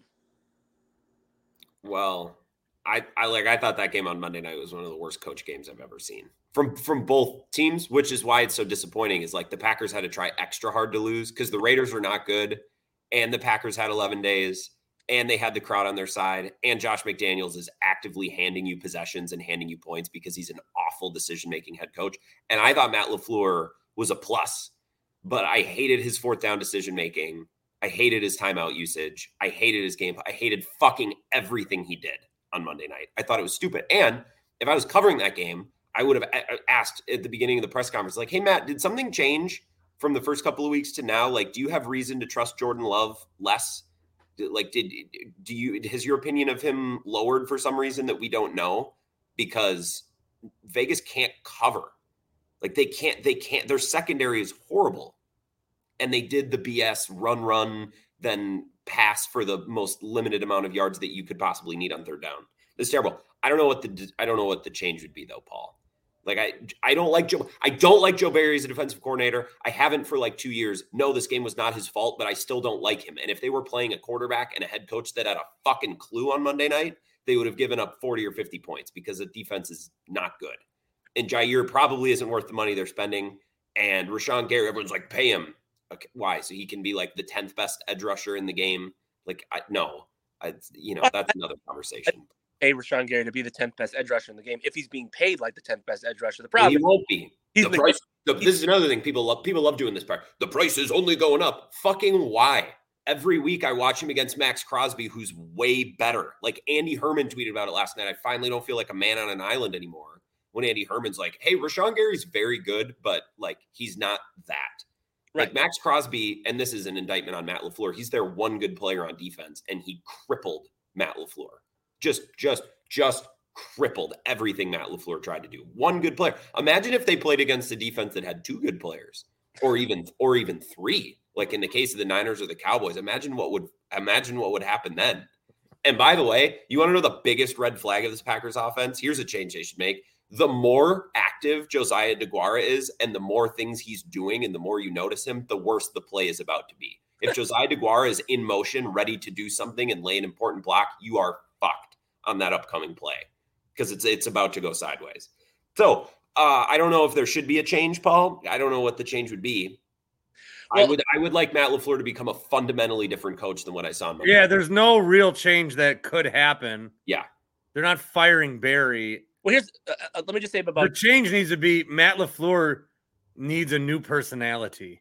Well, I, I like I thought that game on Monday night was one of the worst coach games I've ever seen from from both teams, which is why it's so disappointing. Is like the Packers had to try extra hard to lose because the Raiders were not good, and the Packers had eleven days, and they had the crowd on their side, and Josh McDaniels is actively handing you possessions and handing you points because he's an awful decision-making head coach. And I thought Matt LaFleur was a plus, but I hated his fourth down decision-making. I hated his timeout usage. I hated his game. I hated fucking everything he did on Monday night. I thought it was stupid. And if I was covering that game, I would have asked at the beginning of the press conference, like, hey, Matt, did something change from the first couple of weeks to now? Like, do you have reason to trust Jordan Love less? Like, did do you has your opinion of him lowered for some reason that we don't know? Because Vegas can't cover. Like, they can't, they can't, their secondary is horrible. And they did the B S run, run, then pass for the most limited amount of yards that you could possibly need on third down. It's terrible. I don't know what the I don't know what the change would be though, Paul. Like I I don't like Joe I don't like Joe Barry as a defensive coordinator. I haven't for like two years. No, this game was not his fault, but I still don't like him. And if they were playing a quarterback and a head coach that had a fucking clue on Monday night, they would have given up forty or fifty points because the defense is not good. And Jair probably isn't worth the money they're spending. And Rashawn Gary, everyone's like, pay him. Okay, why? So he can be like the tenth best edge rusher in the game? Like, I, no, I, you know, that's another conversation. Pay Rashawn Gary to be the tenth best edge rusher in the game if he's being paid like the tenth best edge rusher. The problem he won't be. He's the the, price. The, this is another thing people love. People love doing this part. The price is only going up. Fucking why? Every week I watch him against Max Crosby, who's way better. Like Andy Herman tweeted about it last night. I finally don't feel like a man on an island anymore. When Andy Herman's like, "Hey, Rashawn Gary's very good, but like he's not that." Right. Like Max Crosby, and this is an indictment on Matt LaFleur. He's their one good player on defense, and he crippled Matt LaFleur. Just, just, just crippled everything Matt LaFleur tried to do. One good player. Imagine if they played against a defense that had two good players, or even, or even three. Like in the case of the Niners or the Cowboys. Imagine what would imagine what would happen then. And by the way, you want to know the biggest red flag of this Packers offense? Here's a change they should make. The more active Josiah DeGuara is and the more things he's doing and the more you notice him, the worse the play is about to be. If Josiah DeGuara is in motion, ready to do something and lay an important block, you are fucked on that upcoming play because it's it's about to go sideways. So uh, I don't know if there should be a change, Paul. I don't know what the change would be. Well, I would I would like Matt LaFleur to become a fundamentally different coach than what I saw in Monday. Yeah, there's no real change that could happen. Yeah. They're not firing Barry. Well, here's uh, uh, let me just say about the change needs to be Matt LaFleur needs a new personality.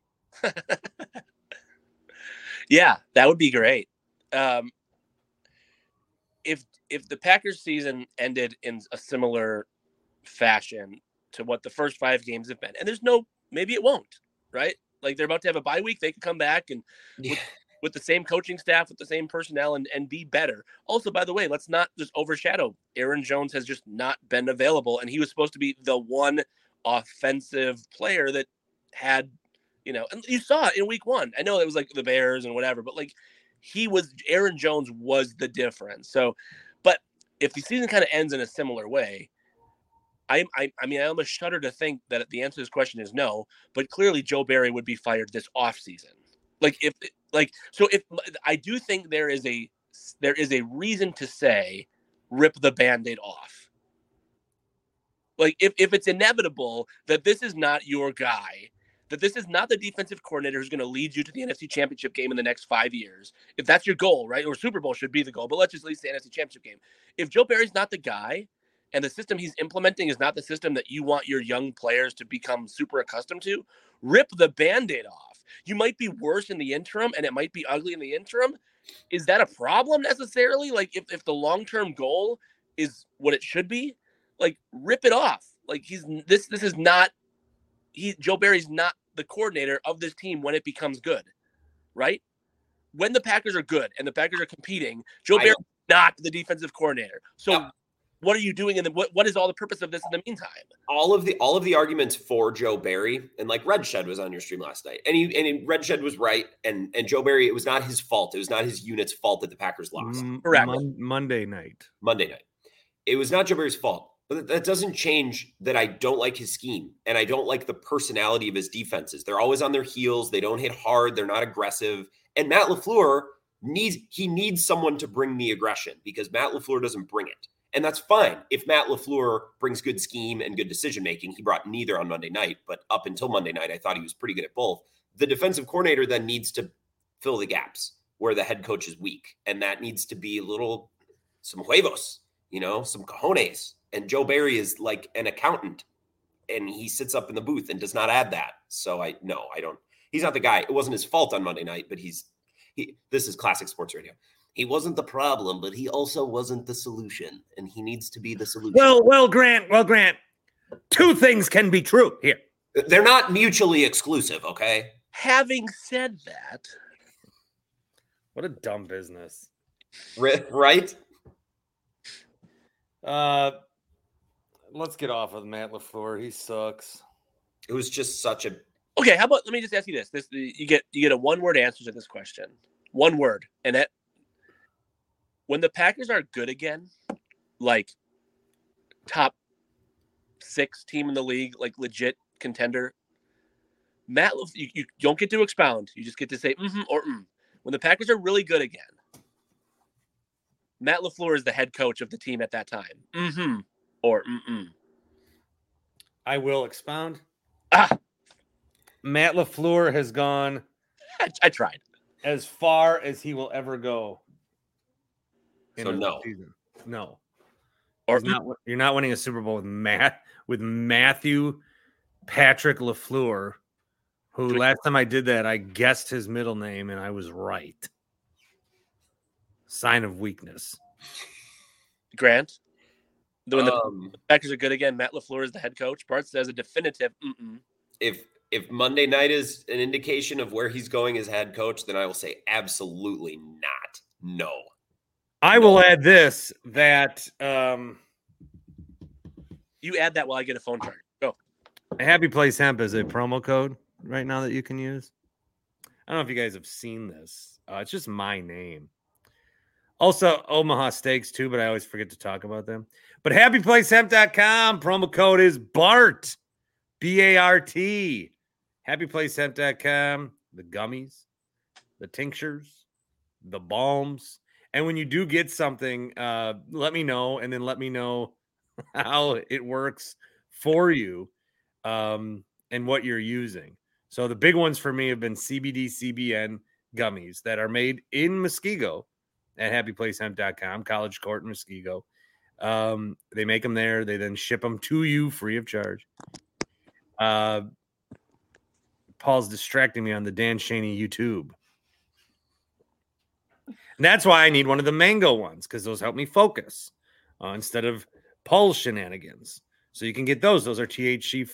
Yeah, that would be great. Um, if if the Packers season ended in a similar fashion to what the first five games have been, and there's no, maybe it won't, right? Like they're about to have a bye week, they can come back and with, with the same coaching staff, with the same personnel, and, and be better. Also, by the way, let's not just overshadow. Aaron Jones has just not been available, and he was supposed to be the one offensive player that had, you know, and you saw it in week one. I know it was like the Bears and whatever, but like he was, Aaron Jones was the difference. So, but if the season kind of ends in a similar way, I, I I mean, I almost shudder to think that the answer to this question is no, but clearly Joe Barry would be fired this offseason. Like if, like, so if I do think there is a, there is a reason to say, rip the Band-Aid off. Like if, if it's inevitable that this is not your guy, that this is not the defensive coordinator who's going to lead you to the N F C Championship game in the next five years. If that's your goal, right? Or Super Bowl should be the goal, but let's just at least the N F C Championship game. If Joe Barry's not the guy, and the system he's implementing is not the system that you want your young players to become super accustomed to, rip the Band-Aid off. You might be worse in the interim, and it might be ugly in the interim, is that a problem necessarily? Like if, if the long-term goal is what it should be, like rip it off. Like he's this this is not he Joe Barry's not the coordinator of this team when it becomes good, right? When the Packers are good and the Packers are competing, Joe Barry's not the defensive coordinator. So yeah. what are you doing in the what, what is all the purpose of this in the meantime? All of the all of the arguments for Joe Barry, and like Red Shed was on your stream last night, and he and Red Shed was right, and and Joe Barry, it was not his fault. It was not his unit's fault that the Packers lost. Mm, Correct. Mon- Monday night. Monday night. It was not Joe Barry's fault. But that doesn't change that I don't like his scheme, and I don't like the personality of his defenses. They're always on their heels. They don't hit hard. They're not aggressive. And Matt LaFleur needs he needs someone to bring the aggression because Matt LaFleur doesn't bring it. And that's fine. If Matt LaFleur brings good scheme and good decision-making, he brought neither on Monday night, but up until Monday night, I thought he was pretty good at both. The defensive coordinator then needs to fill the gaps where the head coach is weak. And that needs to be a little, some huevos, you know, some cojones. And Joe Barry is like an accountant, and he sits up in the booth and does not add that. So I, no, I don't, he's not the guy. It wasn't his fault on Monday night, but he's, he, this is classic sports radio. He wasn't the problem, but he also wasn't the solution, and he needs to be the solution. Well, well, Grant, well, Grant, two things can be true here. They're not mutually exclusive, okay? Having said that, what a dumb business. Right? Uh, let's get off of Matt LaFleur. He sucks. It was just such a okay, how about let me just ask you this. This you get you get a one-word answer to this question. One word. And that when the Packers are good again, like top six team in the league, like legit contender, Matt, you, you don't get to expound. You just get to say mm-hmm or mm. When the Packers are really good again, Matt LaFleur is the head coach of the team at that time. Mm-hmm or mm-mm. I will expound. Ah, Matt LaFleur has gone I, I tried. as far as he will ever go. So no. Season. No. Or He's not, you're not winning a Super Bowl with Matt with Matthew Patrick LaFleur, who last time I did that, I guessed his middle name and I was right. Sign of weakness. Grant. When the um, Packers are good again, Matt LaFleur is the head coach. Bart says a definitive mm-mm. If if Monday night is an indication of where he's going as head coach, then I will say absolutely not. No. I will add this, that um, You add that while I get a phone charger. Go. Happy Place Hemp is a promo code right now that you can use. I don't know if you guys have seen this. Uh, it's just my name. Also, Omaha Steaks too, but I always forget to talk about them. But happy place hemp dot com, promo code is BART, B A R T. happy place hemp dot com, the gummies, the tinctures, the balms. And when you do get something, uh, let me know, and then let me know how it works for you um, and what you're using. So the big ones for me have been C B D, C B N gummies that are made in Muskego at happy place hemp dot com, College Court in Muskego. Um, they make them there. They then ship them to you free of charge. Uh, Paul's distracting me on the Dan Shaney YouTube. And that's why I need one of the mango ones, because those help me focus uh, instead of Paul's shenanigans. So you can get those. Those are T H C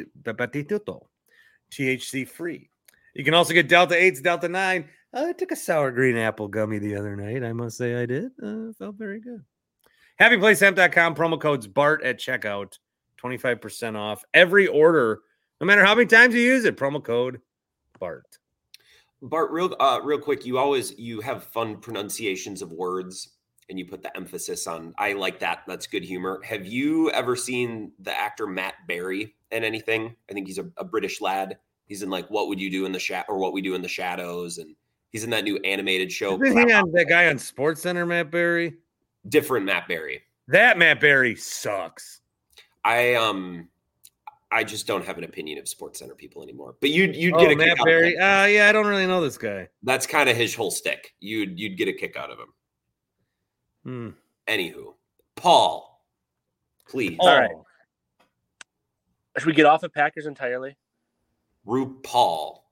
T H C free. You can also get Delta eights, Delta nine. Uh, I took a sour green apple gummy the other night. I must say I did. Uh, felt very good. happy place hemp dot com, promo codes BART at checkout, twenty-five percent off every order, no matter how many times you use it. Promo code BART. Bart, real uh, real quick, you always you have fun pronunciations of words, and you put the emphasis on. I like that. That's good humor. Have you ever seen the actor Matt Berry in anything? I think he's a, a British lad. He's in like What Would You Do in the Sha- or What We Do in the Shadows, and he's in that new animated show. Isn't he on that guy on SportsCenter, Matt Berry? Different Matt Berry. That Matt Berry sucks. I um. I just don't have an opinion of SportsCenter people anymore. But you'd you'd Oh, get a Matt kick out Berry. of him. Uh, yeah, I don't really know this guy. That's kind of his whole stick. You'd you'd get a kick out of him. Hmm. Anywho, Paul, please. All right. Should we get off of Packers entirely? RuPaul.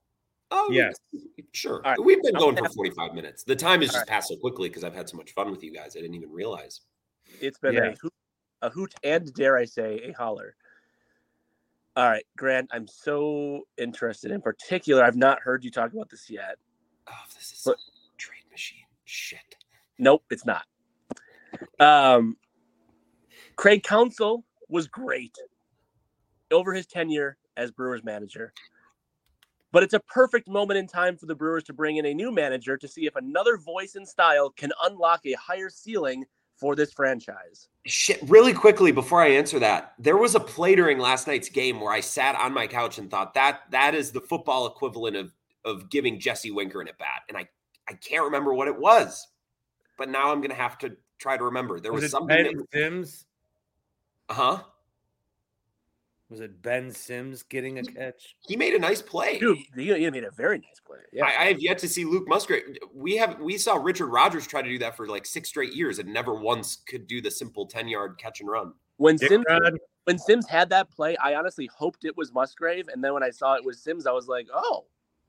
Oh, Yes. Sure. All right. We've been I'm going gonna for forty-five minutes. The time has All just right. passed so quickly because I've had so much fun with you guys. I didn't even realize. It's been Yeah. a hoot, a hoot and, dare I say, a holler. All right, Grant, I'm so interested. In particular, I've not heard you talk about this yet. Oh, this is But- a trade machine. Shit. Nope, it's not. Um, Craig Counsell was great over his tenure as Brewers manager. But it's a perfect moment in time for the Brewers to bring in a new manager to see if another voice and style can unlock a higher ceiling for this franchise. Shit. Really quickly before I answer that, there was a play during last night's game where I sat on my couch and thought that that is the football equivalent of of giving Jesse Winker an at bat, and I I can't remember what it was, but now I'm gonna have to try to remember. There was, Was it something. Ben that, Sims? uh-huh. Was it Ben Sims getting a catch? He made a nice play. Dude, you, you made a very nice play. Yeah. I, I have yet to see Luke Musgrave. We have we saw Richard Rodgers try to do that for like six straight years and never once could do the simple ten-yard catch and run. when Dick Sims Rod? when Sims had that play, I honestly hoped it was Musgrave, and then when I saw it was Sims, I was like, oh.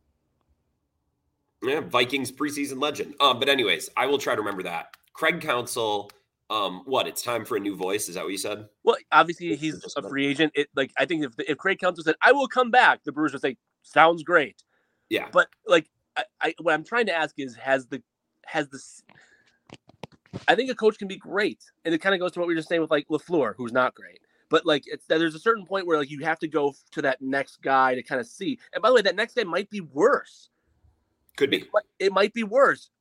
Yeah, Vikings preseason legend. Um, but anyways, I will try to remember that. Craig Counsell, um, what? It's time for a new voice. Is that what you said? Well, obviously he's a free agent. It like I think if if Craig Counsell said I will come back, the Brewers would say sounds great. Yeah. But like I, I what I'm trying to ask is has the has this I think a coach can be great, and it kind of goes to what we were just saying with like LaFleur, who's not great. But like it's there's a certain point where like you have to go to that next guy to kind of see. And by the way, that next guy might be worse. Could be. It might, it might be worse.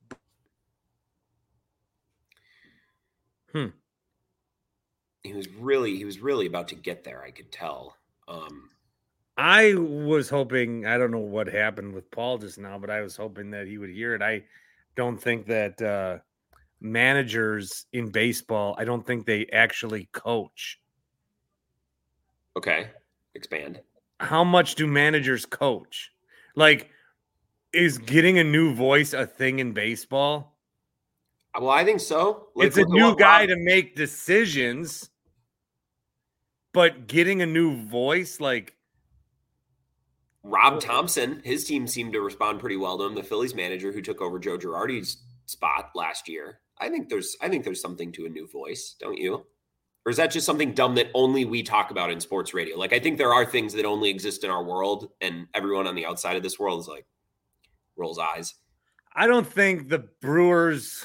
He was really, he was really about to get there. I could tell. Um, I was hoping, I don't know what happened with Paul just now, but I was hoping that he would hear it. I don't think that uh, managers in baseball, I don't think they actually coach. okay, expand. How much do managers coach? Like, is getting a new voice a thing in baseball? Well, I think so. Let's It's a look at new what guy Rob- to make decisions, but getting a new voice, like, Rob Thompson, his team seemed to respond pretty well to him. The Phillies manager who took over Joe Girardi's spot last year. I think there's, I think there's something to a new voice, don't you? Or is that just something dumb that only we talk about in sports radio? Like, I think there are things that only exist in our world, and everyone on the outside of this world is like rolls eyes. I don't think the Brewers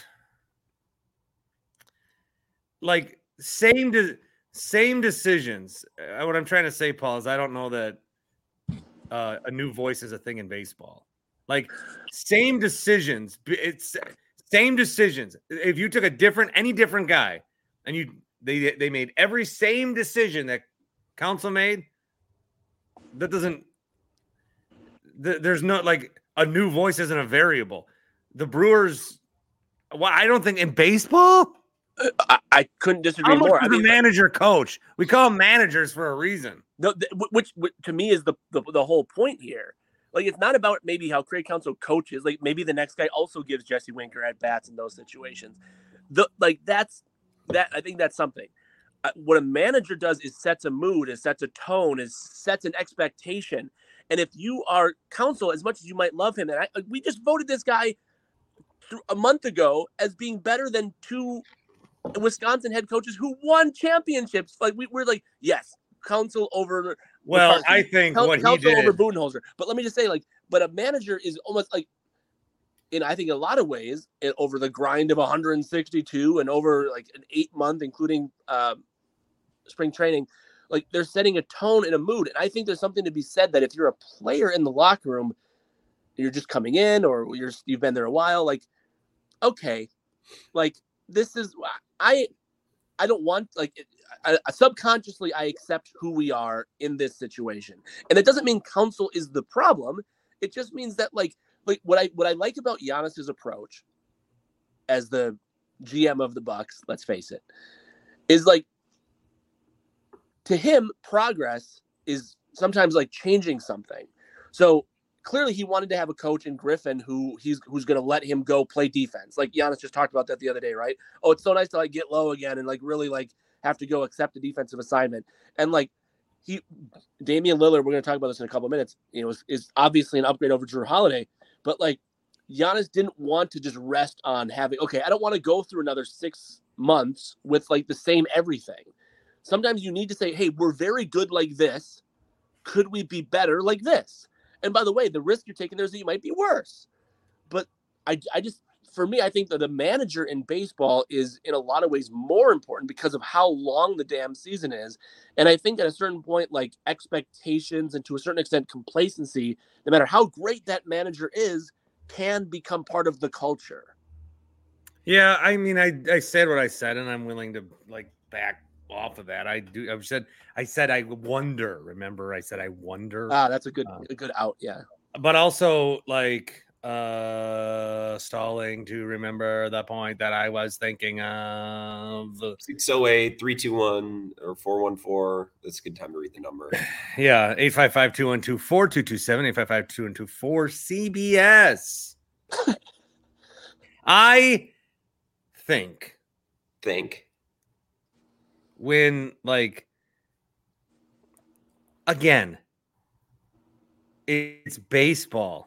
like same de- same decisions. Uh, what I'm trying to say, Paul, is I don't know that uh, a new voice is a thing in baseball. Like same decisions. b- It's same decisions. If you took a different any different guy and you they they made every same decision that Counsell made, that doesn't. th- There's no like a new voice isn't a variable. The Brewers. Well, I don't think in baseball. I, I couldn't disagree How much more. I does a mean, manager coach? We call them managers for a reason. No, th- which, which to me is the, the the whole point here. Like, it's not about maybe how Craig Counsell coaches. Like, maybe the next guy also gives Jesse Winker at bats in those situations. The like that's that. I think that's something. Uh, what a manager does is sets a mood, is sets a tone, is sets an expectation. And if you are Counsell, as much as you might love him, and I, like, we just voted this guy th- a month ago as being better than two Wisconsin head coaches who won championships. Like we, we're like, yes, Counsell over. Well, McCarthy, I think Coun- what he Counsell did. over Budenholzer. But let me just say, like, but a manager is almost like, in I think a lot of ways, it, over the grind of one hundred sixty-two and over like an eight month, including uh, spring training, like they're setting a tone and a mood. And I think there's something to be said that if you're a player in the locker room, you're just coming in or you're you've been there a while, like, okay, like this is I I don't want like I, I, subconsciously I accept who we are in this situation, and it doesn't mean Counsell is the problem. It just means that like like what I what I like about Giannis's approach as the G M of the Bucks, let's face it, is like to him progress is sometimes like changing something. So clearly he wanted to have a coach in Griffin who he's who's going to let him go play defense. Like Giannis just talked about that the other day, right? Oh, it's so nice to like get low again and like really like have to go accept a defensive assignment. And like he, Damian Lillard, we're going to talk about this in a couple of minutes, you know, is, is obviously an upgrade over Drew Holiday, but like Giannis didn't want to just rest on having, okay, I don't want to go through another six months with like the same everything. Sometimes you need to say, hey, we're very good like this. Could we be better like this? And by the way, the risk you're taking there is that you might be worse. But I, I just, for me, I think that the manager in baseball is in a lot of ways more important because of how long the damn season is. And I think at a certain point, like expectations and to a certain extent complacency, no matter how great that manager is, can become part of the culture. Yeah, I mean, I, I said what I said, and I'm willing to like back off of that. I do. I said, I said, I wonder. Remember, I said, I wonder. Ah, that's a good, um, a good out. Yeah. But also, like, uh, stalling to remember the point that I was thinking of. six oh eight, three two one, or four one four. That's a good time to read the number. Yeah, eight five five, two one two, four two two seven, eight five five, two one two, four C B S. I think. Think. When, like, again, it's baseball.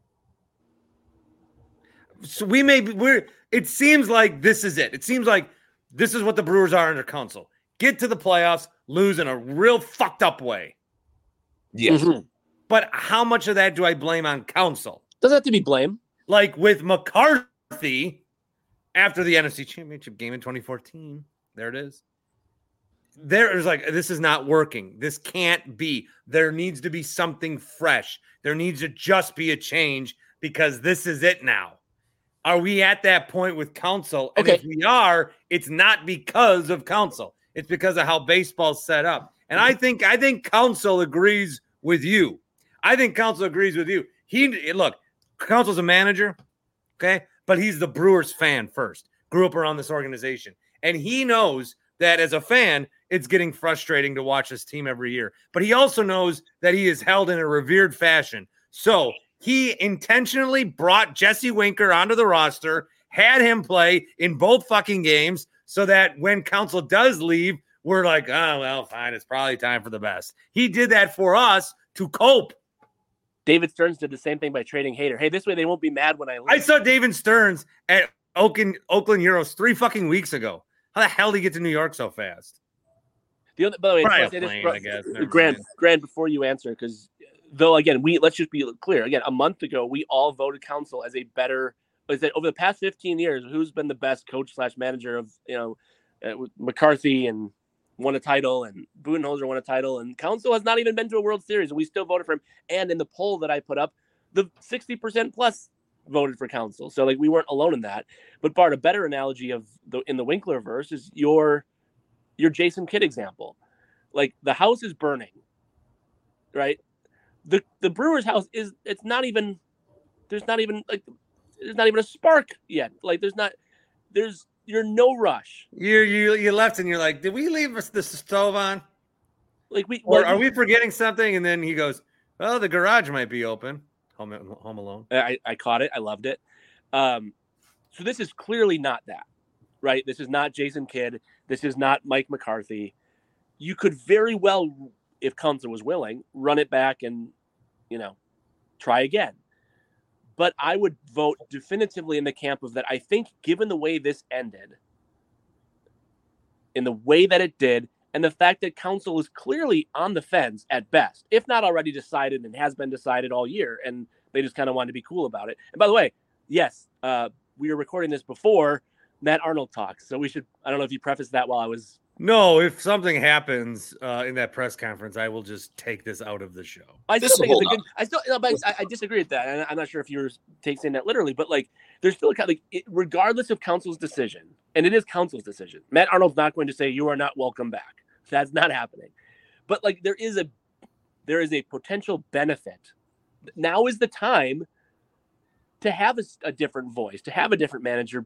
So we may be, we're, it seems like this is it. It seems like this is what the Brewers are under Counsell. Get to the playoffs, lose in a real fucked up way. Yes. Mm-hmm. But how much of that do I blame on Counsell? Doesn't have to be blame. Like with McCarthy after the N F C Championship game in twenty fourteen. There it is. There is like, this is not working. This can't be. There needs to be something fresh. There needs to just be a change because this is it now. Are we at that point with Counsell? And Okay. if we are, it's not because of Counsell. It's because of how baseball's set up. And I think I think Counsell agrees with you. I think Counsell agrees with you. He look, Counsell's a manager, okay, but he's the Brewers fan first. Grew up around this organization, and he knows that as a fan, it's getting frustrating to watch this team every year. But he also knows that he is held in a revered fashion. So he intentionally brought Jesse Winker onto the roster, had him play in both fucking games so that when Counsell does leave, we're like, oh, well, fine. It's probably time for the best. He did that for us to cope. David Stearns did the same thing by trading Hader. Hey, this way they won't be mad when I leave. I saw David Stearns at Oakland, Oakland Euros three fucking weeks ago. How the hell did he get to New York so fast? The other, by the way, Probably I say a this, plane, bro- I guess. Never Grant, mind. Grant, before you answer, because though again, we let's just be clear. Again, a month ago, we all voted Counsell as a better. Is that over the past fifteen years, who's been the best coach slash manager of you know uh, McCarthy and won a title, and Budenholzer won a title, and Counsell has not even been to a World Series, and we still voted for him. And in the poll that I put up, the sixty percent plus voted for Counsell. So like we weren't alone in that. But Bart, a better analogy of the in the Winkler verse is your your Jason Kidd example. Like the house is burning, right? The the Brewers house is it's not even there's not even like there's not even a spark yet. Like there's not there's you're no rush. You you you left and you're like, did we leave the stove on? Like we Or well, are we forgetting something? And then he goes, well, the garage might be open. Home, home Alone. I, I caught it. I loved it. Um, so this is clearly not that, right? This is not Jason Kidd. This is not Mike McCarthy. You could very well, if Counsell was willing, run it back and, you know, try again. But I would vote definitively in the camp of that. I think given the way this ended, in the way that it did, and the fact that Counsell is clearly on the fence at best, if not already decided and has been decided all year, and they just kind of wanted to be cool about it. And by the way, yes, uh, we were recording this before Matt Arnold talks, so we should, I don't know if you prefaced that while I was... No, if something happens uh, in that press conference, I will just take this out of the show. I still This think will it's a hold good. I still, no, but I, I disagree with that, and I'm not sure if you're taking that literally, but like, there's still a kind of like, it, regardless of Counsell's decision, and it is Counsell's decision. Matt Arnold's not going to say you are not welcome back. That's not happening. But like, there is a, there is a potential benefit. Now is the time to have a, a different voice, to have a different manager.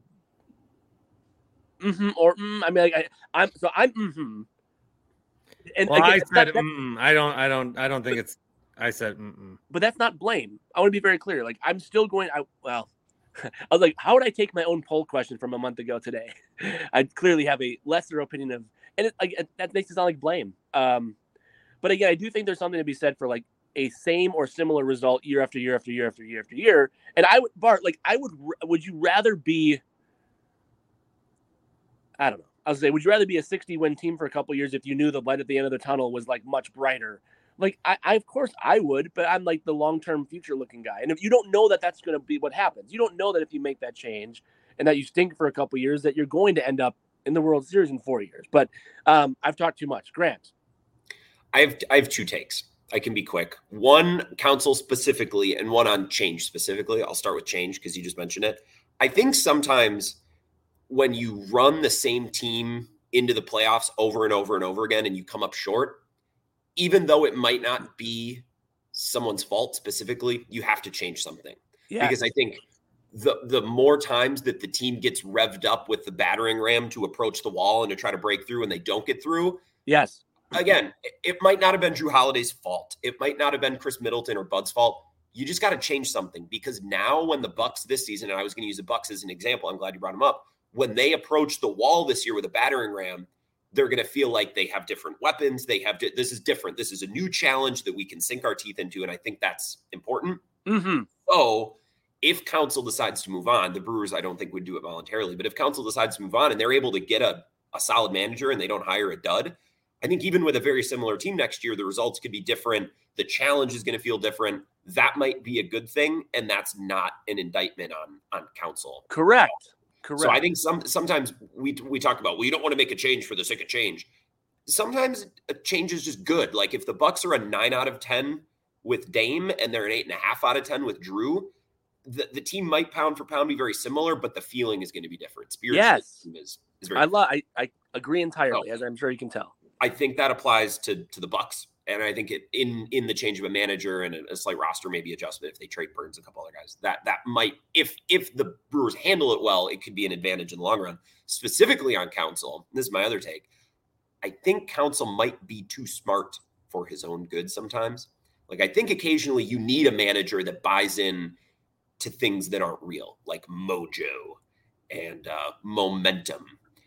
Mm-hmm, or mm, I mean, like, I, I'm so I'm. Mm-hmm. And Well, again, I it's said, not- that- mm-mm. I don't, I don't, I don't think it's. I said, mm-mm. but that's not blame. I want to be very clear. Like I'm still going. I well, I was like, how would I take my own poll question from a month ago today? I clearly have a lesser opinion of, and it, like, that makes it sound like blame. Um, But again, I do think there's something to be said for like a same or similar result year after year after year after year after year. And I would, Bart, like I would, would you rather be, I don't know. I was say, would you rather be a sixty win team for a couple of years if you knew the light at the end of the tunnel was like much brighter? Like I, I of course I would, but I'm like the long-term future looking guy. And if you don't know that that's going to be what happens, you don't know that if you make that change and that you stink for a couple of years, that you're going to end up in the World Series in four years. But um, I've talked too much. Grant. I have, I have two takes. I can be quick. One, Counsell specifically, and one on change specifically. I'll start with change because you just mentioned it. I think sometimes when you run the same team into the playoffs over and over and over again and you come up short, even though it might not be someone's fault specifically, you have to change something. Yes. Because I think the the more times that the team gets revved up with the battering ram to approach the wall and to try to break through and they don't get through. Yes. Again, it might not have been Drew Holiday's fault. It might not have been Chris Middleton or Bud's fault. You just got to change something because now when the Bucks this season, and I was going to use the Bucks as an example, I'm glad you brought them up. When they approach the wall this year with a battering ram, they're going to feel like they have different weapons. They have, this is different. This is a new challenge that we can sink our teeth into. And I think that's important. Mm-hmm. So if Counsell decides to move on, the Brewers, I don't think would do it voluntarily, but if Counsell decides to move on and they're able to get a, a solid manager and they don't hire a dud, I think even with a very similar team next year, the results could be different. The challenge is going to feel different. That might be a good thing. And that's not an indictment on, on Counsell. Correct. Correct. So I think some sometimes we we talk about, well, you don't want to make a change for the sake of change. Sometimes a change is just good. Like if the Bucks are a nine out of ten with Dame and they're an eight and a half out of ten with Drew, the, the team might pound for pound be very similar, but the feeling is going to be different. Spiritually, yes. is, is very I love. I, I agree entirely, so, as I'm sure you can tell. I think that applies to to the Bucks, and I think it in in the change of a manager and a, a slight roster maybe adjustment if they trade Burns and a couple other guys. That that might, if if the Brewers handle it well, it could be an advantage in the long run. Specifically on Counsell, this is my other take. I think Counsell might be too smart for his own good sometimes. Like I think occasionally you need a manager that buys in to things that aren't real, like mojo and uh, momentum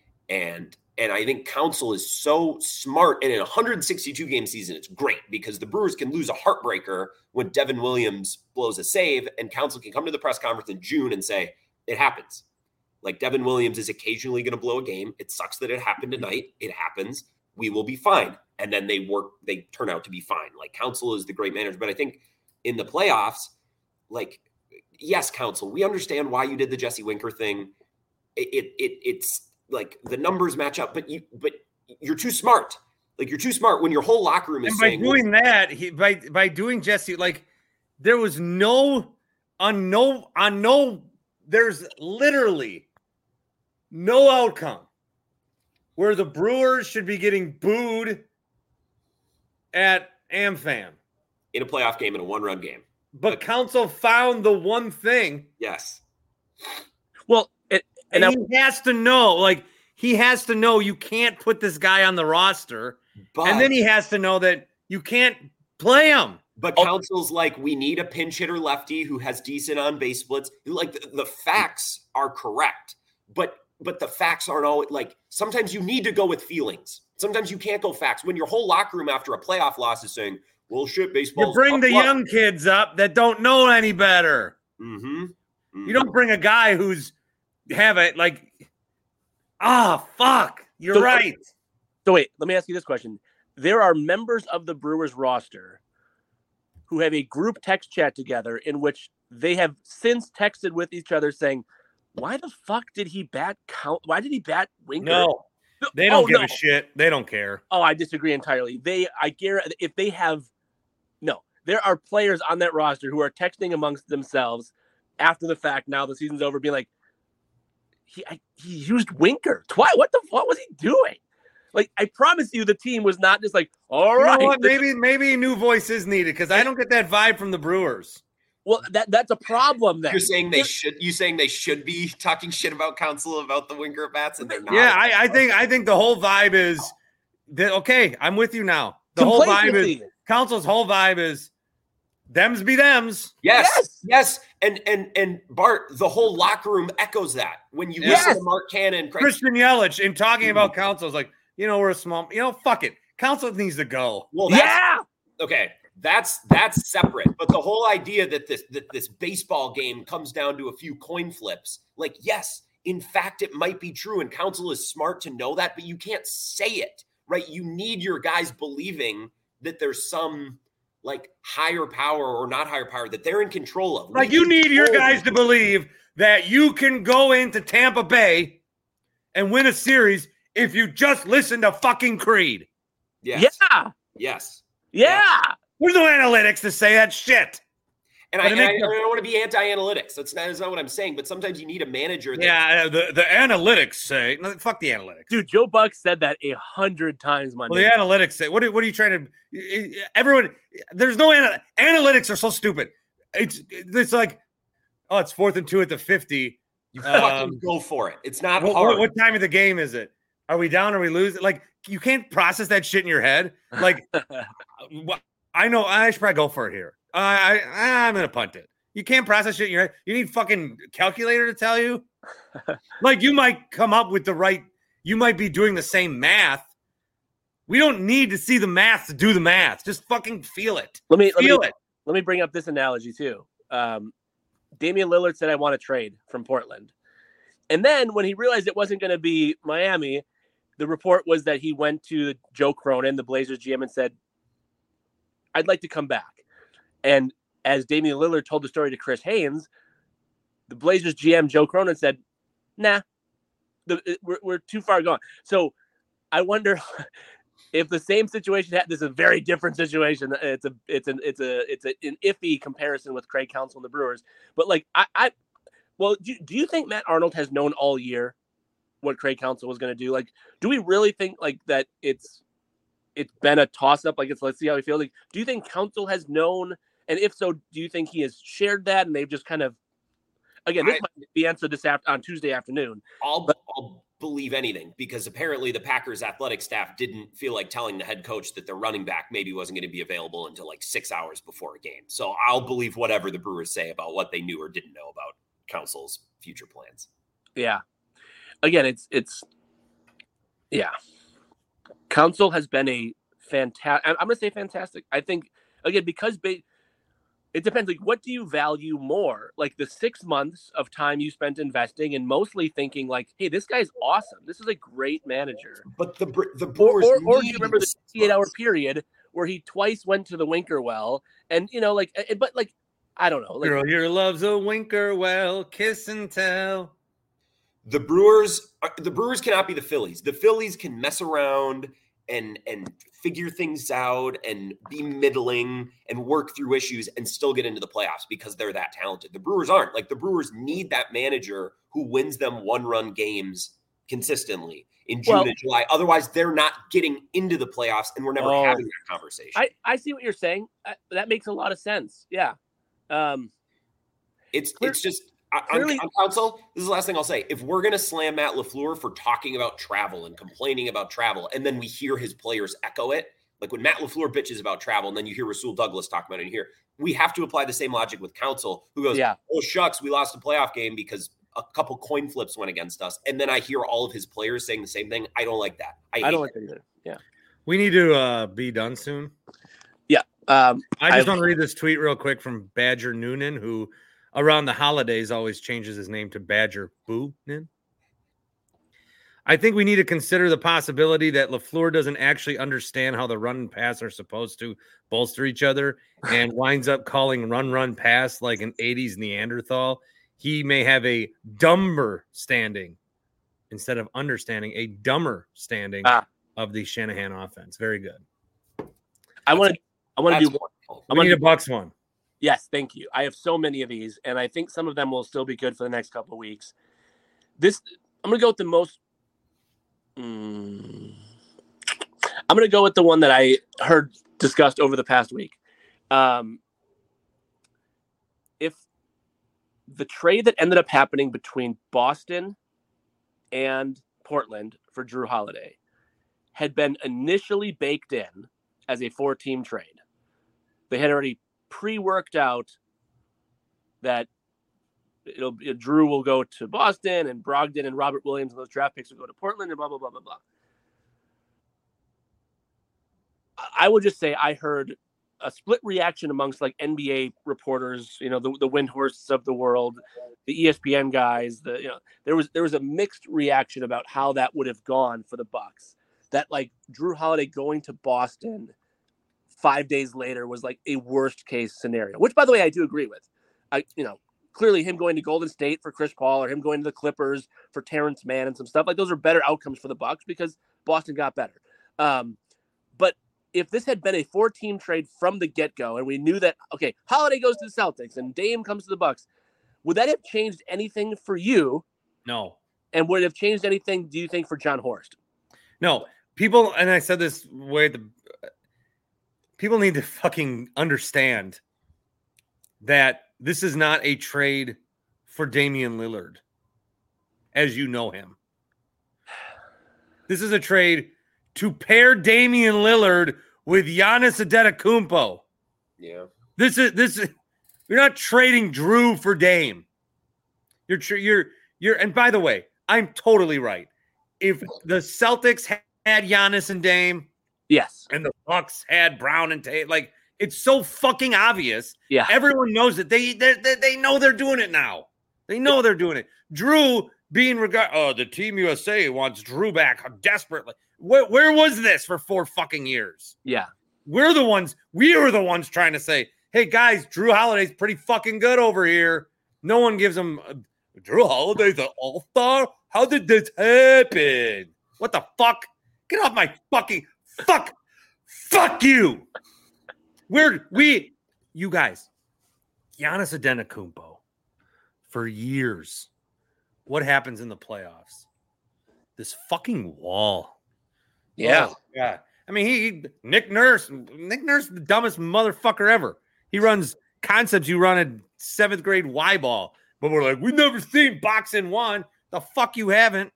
and. And I think Counsell is so smart. And in a one hundred sixty-two game season, it's great because the Brewers can lose a heartbreaker when Devin Williams blows a save, and Counsell can come to the press conference in June and say, it happens. Like Devin Williams is occasionally going to blow a game. It sucks that it happened tonight. It happens. We will be fine. And then they work, they turn out to be fine. Like Counsell is the great manager. But I think in the playoffs, like, yes, Counsell, we understand why you did the Jesse Winker thing. It, it, it it's, like the numbers match up, but you, but you're too smart. Like you're too smart when your whole locker room is and by saying, doing well, that, he, by, by doing Jesse, like there was no, on no, on no, there's literally no outcome where the Brewers should be getting booed at AmFam in a playoff game, in a one run game. But Counsell found the one thing. Yes. Well, it, And, and he has to know, like, he has to know you can't put this guy on the roster. But, and then he has to know that you can't play him. But oh. Counsell's like, we need a pinch hitter lefty who has decent on base splits. Like, the, the facts are correct. But but the facts aren't always, like, sometimes you need to go with feelings. Sometimes you can't go facts. When your whole locker room after a playoff loss is saying, well, shit, baseball. You bring the young up. kids up that don't know any better. Mm-hmm. Mm-hmm. You don't bring a guy who's have it like, ah, oh, fuck. You're so, right. So wait, let me ask you this question. There are members of the Brewers roster who have a group text chat together in which they have since texted with each other saying, why the fuck did he bat count? Why did he bat Winker? No, they don't oh, give no. a shit. They don't care. Oh, I disagree entirely. They, I guarantee if they have, no, there are players on that roster who are texting amongst themselves after the fact. Now the season's over being like, He I, he used Winker twice. What the what was he doing? Like I promise you, the team was not just like, all right. You know what? Maybe maybe a new voice is needed because I don't get that vibe from the Brewers. Well, that that's a problem. Then you're saying they should. You saying they should be talking shit about Counsell about the Winker bats, and they're not. Yeah, I, I think I think the whole vibe is that okay. I'm with you now. The whole vibe is Counsell's whole vibe is. Them's be them's. Yes, yes, yes. And and and Bart, the whole locker room echoes that. When you yes. listen to Mark Cannon, Craig- Christian Yelich, in talking mm-hmm. about Counsell, is like, you know, we're a small, you know, fuck it. Council needs to go. Well, that's, Yeah. okay. That's that's separate. But the whole idea that this that this baseball game comes down to a few coin flips, like, yes, in fact, it might be true, and Council is smart to know that, but you can't say it, right? You need your guys believing that there's some like higher power or not higher power that they're in control of. Like, We you need your control- guys to believe that you can go into Tampa Bay and win a series if you just listen to fucking Creed. Yes. Yeah. Yes. Yeah. There's no analytics to say that shit. And, But I, it and I, makes I no- don't want to be anti-analytics. That's not, that's not what I'm saying. But sometimes you need a manager. That, Yeah, the, the analytics say, no, fuck the analytics. Dude, Joe Buck said that a hundred times Monday. Well, the analytics say, what are, what are you trying to, everyone, there's no, ana- analytics are so stupid. It's, it's like, oh, it's fourth and two at the fifty. You fucking Um, go for it. It's not What, hard. what, what time of the game is it? Are we down? Are we losing? Like, you can't process that shit in your head. Like, wh- I know I should probably go for it here. I, I I'm gonna punt it. You can't process shit in your head. You need fucking calculator to tell you. Like, you might come up with the right. You might be doing the same math. We don't need to see the math to do the math. Just fucking feel it. Let me let Feel me, it. let me bring up this analogy too. Um, Damian Lillard said, "I want to trade from Portland," and then when he realized it wasn't going to be Miami, the report was that he went to Joe Cronin, the Blazers G M, and said, "I'd like to come back." And as Damian Lillard told the story to Chris Haynes, the Blazers G M Joe Cronin said, "Nah, the, we're we're too far gone." So I wonder if the same situation had this is a very different situation. It's a it's an it's a it's a, an iffy comparison with Craig Counsell and the Brewers. But like I, I well, do, do you think Matt Arnold has known all year what Craig Counsell was going to do? Like, do we really think like that it's it's been a toss up? Like, it's let's see how he feels. Like, do you think Counsell has known? And if so, do you think he has shared that and they've just kind of again this I- might be answered this after on Tuesday afternoon? I'll, But- I'll believe anything because apparently the Packers athletic staff didn't feel like telling the head coach that their running back maybe wasn't going to be available until like six hours before a game. So I'll believe whatever the Brewers say about what they knew or didn't know about Counsell's future plans. Yeah. Again, it's it's yeah. Counsell has been a fantastic. I'm going to say fantastic. I think again because ba- it depends. Like, what do you value more? Like the six months of time you spent investing and mostly thinking, like, "Hey, this guy's awesome. This is a great manager." But the Br- the Or, Brewers or, or do need you remember the six sixty-eight hour months. period where he twice went to the Winker Well, and you know, like, eh, but like, I don't know, like, Girl, your love's a winker. Well, kiss and tell. The Brewers, the Brewers cannot be the Phillies. The Phillies can mess around and and figure things out and be middling and work through issues and still get into the playoffs because they're that talented. The Brewers aren't. Like the Brewers need that manager who wins them one-run games consistently in June Well- and July. Otherwise, they're not getting into the playoffs, and we're never Oh. having that conversation. I I see what you're saying. I, that makes a lot of sense. Yeah. Um. It's Clear- it's just on, clearly- on Counsell. This is the last thing I'll say. If we're gonna slam Matt LaFleur for talking about travel and complaining about travel, and then we hear his players echo it, like when Matt LaFleur bitches about travel, and then you hear Rasul Douglas talk about it in here, we have to apply the same logic with Counsell, who goes, Yeah. "Oh shucks, we lost a playoff game because a couple coin flips went against us," and then I hear all of his players saying the same thing. I don't like that. I, I hate don't like that. that either. Yeah. We need to uh, be done soon. Um. I just I've- want to read this tweet real quick from Badger Noonan, who around the holidays always changes his name to Badger Boonin. I think we need to consider the possibility that LaFleur doesn't actually understand how the run and pass are supposed to bolster each other and winds up calling run, run, pass like an eighties Neanderthal. He may have a dumber standing instead of understanding, a dumber standing Ah. of the Shanahan offense. Very good. I want to. I want to That's do. wonderful. I We want need to a Bucks one. Yes, thank you. I have so many of these, and I think some of them will still be good for the next couple of weeks. This, I'm going to go with the most. Mm, I'm going to go with the one that I heard discussed over the past week. Um, if the trade that ended up happening between Boston and Portland for Drew Holiday had been initially baked in as a four-team trade, they had already pre-worked out that it'll be, Drew will go to Boston and Brogdon and Robert Williams and those draft picks will go to Portland and blah, blah, blah, blah, blah. I would just say I heard a split reaction amongst like N B A reporters, you know, the the Windhorsts of the world, the E S P N guys. The you know, there was there was a mixed reaction about how that would have gone for the Bucks. That like Jrue Holiday going to Boston five days later was like a worst case scenario, which by the way I do agree with. I you know clearly him going to Golden State for Chris Paul or him going to the Clippers for Terrence Mann and some stuff like those are better outcomes for the Bucks because Boston got better. Um, but if this had been a four-team trade from the get-go and we knew that, okay, Holiday goes to the Celtics and Dame comes to the Bucks, would that have changed anything for you? No. And would it have changed anything, do you think, for John Horst? No. People, and I said this way, the people need to fucking understand that this is not a trade for Damian Lillard, as you know him. This is a trade to pair Damian Lillard with Giannis Antetokounmpo. Yeah. This is this is you're not trading Jrue for Dame. You're you're you're and by the way, I'm totally right. If the Celtics had Giannis and Dame, yes, and the Bucks had Brown and Tate, like it's so fucking obvious. Yeah. Everyone knows it. They they they know they're doing it now. They know they're doing it. Jrue being regard oh, the Team U S A wants Jrue back desperately. Where, where was this for four fucking years? Yeah. We're the ones, we were the ones trying to say, hey, guys, Jrue Holiday's pretty fucking good over here. No one gives him, uh, Jrue Holiday's an all-star? How did this happen? What the fuck? Get off my fucking, fuck, fuck you. We're, we, you guys, Giannis Antetokounmpo, for years, what happens in the playoffs? This fucking wall. Yeah. Oh, yeah. I mean, he, he Nick Nurse, Nick Nurse, the dumbest motherfucker ever. He runs concepts you run in seventh grade Y ball, but we're like, we've never seen boxing one. The fuck you haven't.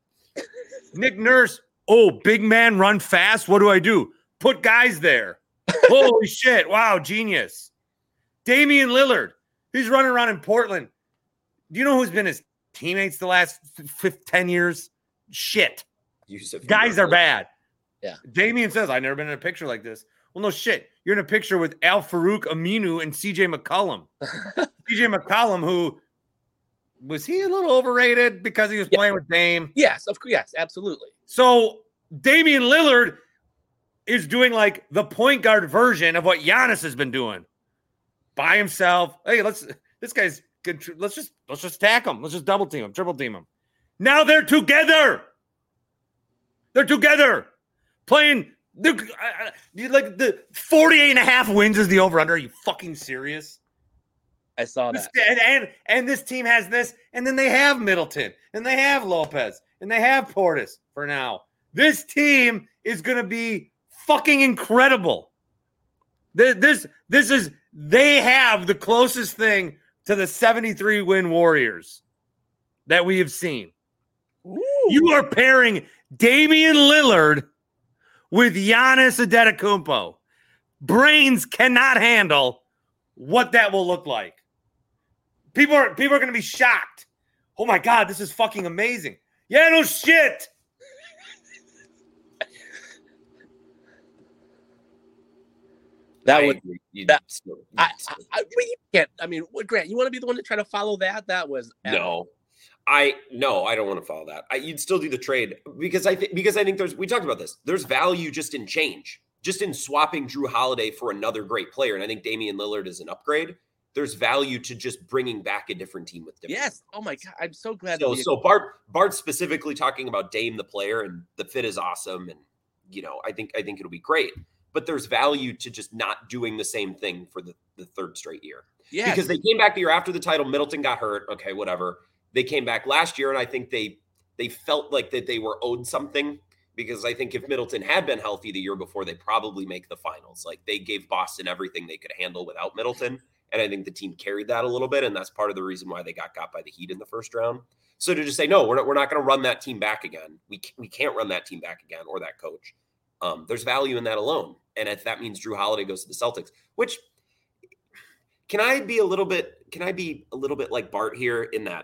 Nick Nurse, oh, big man run fast. What do I do? Put guys there. Holy shit. Wow, genius. Damian Lillard, he's running around in Portland. Do you know who's been his teammates the last fifth, ten years? Shit. Yusuf Guys are bad. Yeah. Damian says, I've never been in a picture like this. Well, no shit. You're in a picture with Al Farouk Aminu and C J McCollum. C J McCollum, who was he a little overrated because he was yeah. playing with Dame? Yes, of course. Yes, absolutely. So Damian Lillard is doing like the point guard version of what Giannis has been doing by himself. Hey, let's this guy's good. Let's just let's just attack him. Let's just double team him, triple team him. Now they're together. They're together. Playing the, uh, like the forty-eight and a half wins is the over-under. Are you fucking serious? I saw This, that. and, and and this team has this, and then they have Middleton, and they have Lopez, and they have Portis for now. This team is going to be fucking incredible. This, this, this is, they have the closest thing to the seventy-three win Warriors that we have seen. Ooh. You are pairing Damian Lillard with Giannis Antetokounmpo. Brains cannot handle what that will look like. People are people are going to be shocked. Oh my God, this is fucking amazing. Yeah, no shit. That I would agree. You that- still- you I, I, still- I you can't. I mean, what, Grant, you want to be the one to try to follow that? That was No, I no, I don't want to follow that. I, you'd still do the trade because I think because I think there's we talked about this. There's value just in change, just in swapping Jrue Holiday for another great player, and I think Damian Lillard is an upgrade. There's value to just bringing back a different team with different. Yes. Oh my God, I'm so glad. So that we, so Bart Bart specifically talking about Dame the player, and the fit is awesome, and you know I think I think it'll be great. But there's value to just not doing the same thing for the, the third straight year. yes. Because they came back the year after the title. Middleton got hurt. Okay, whatever. They came back last year, and I think they they felt like that they were owed something because I think if Middleton had been healthy the year before, they probably make the finals. Like they gave Boston everything they could handle without Middleton, and I think the team carried that a little bit, and that's part of the reason why they got got by the Heat in the first round. So to just say no, we're not we're not going to run that team back again. We we can't run that team back again or that coach. Um, there's value in that alone. And if that means Jrue Holiday goes to the Celtics, which can I be a little bit, can I be a little bit like Bart here in that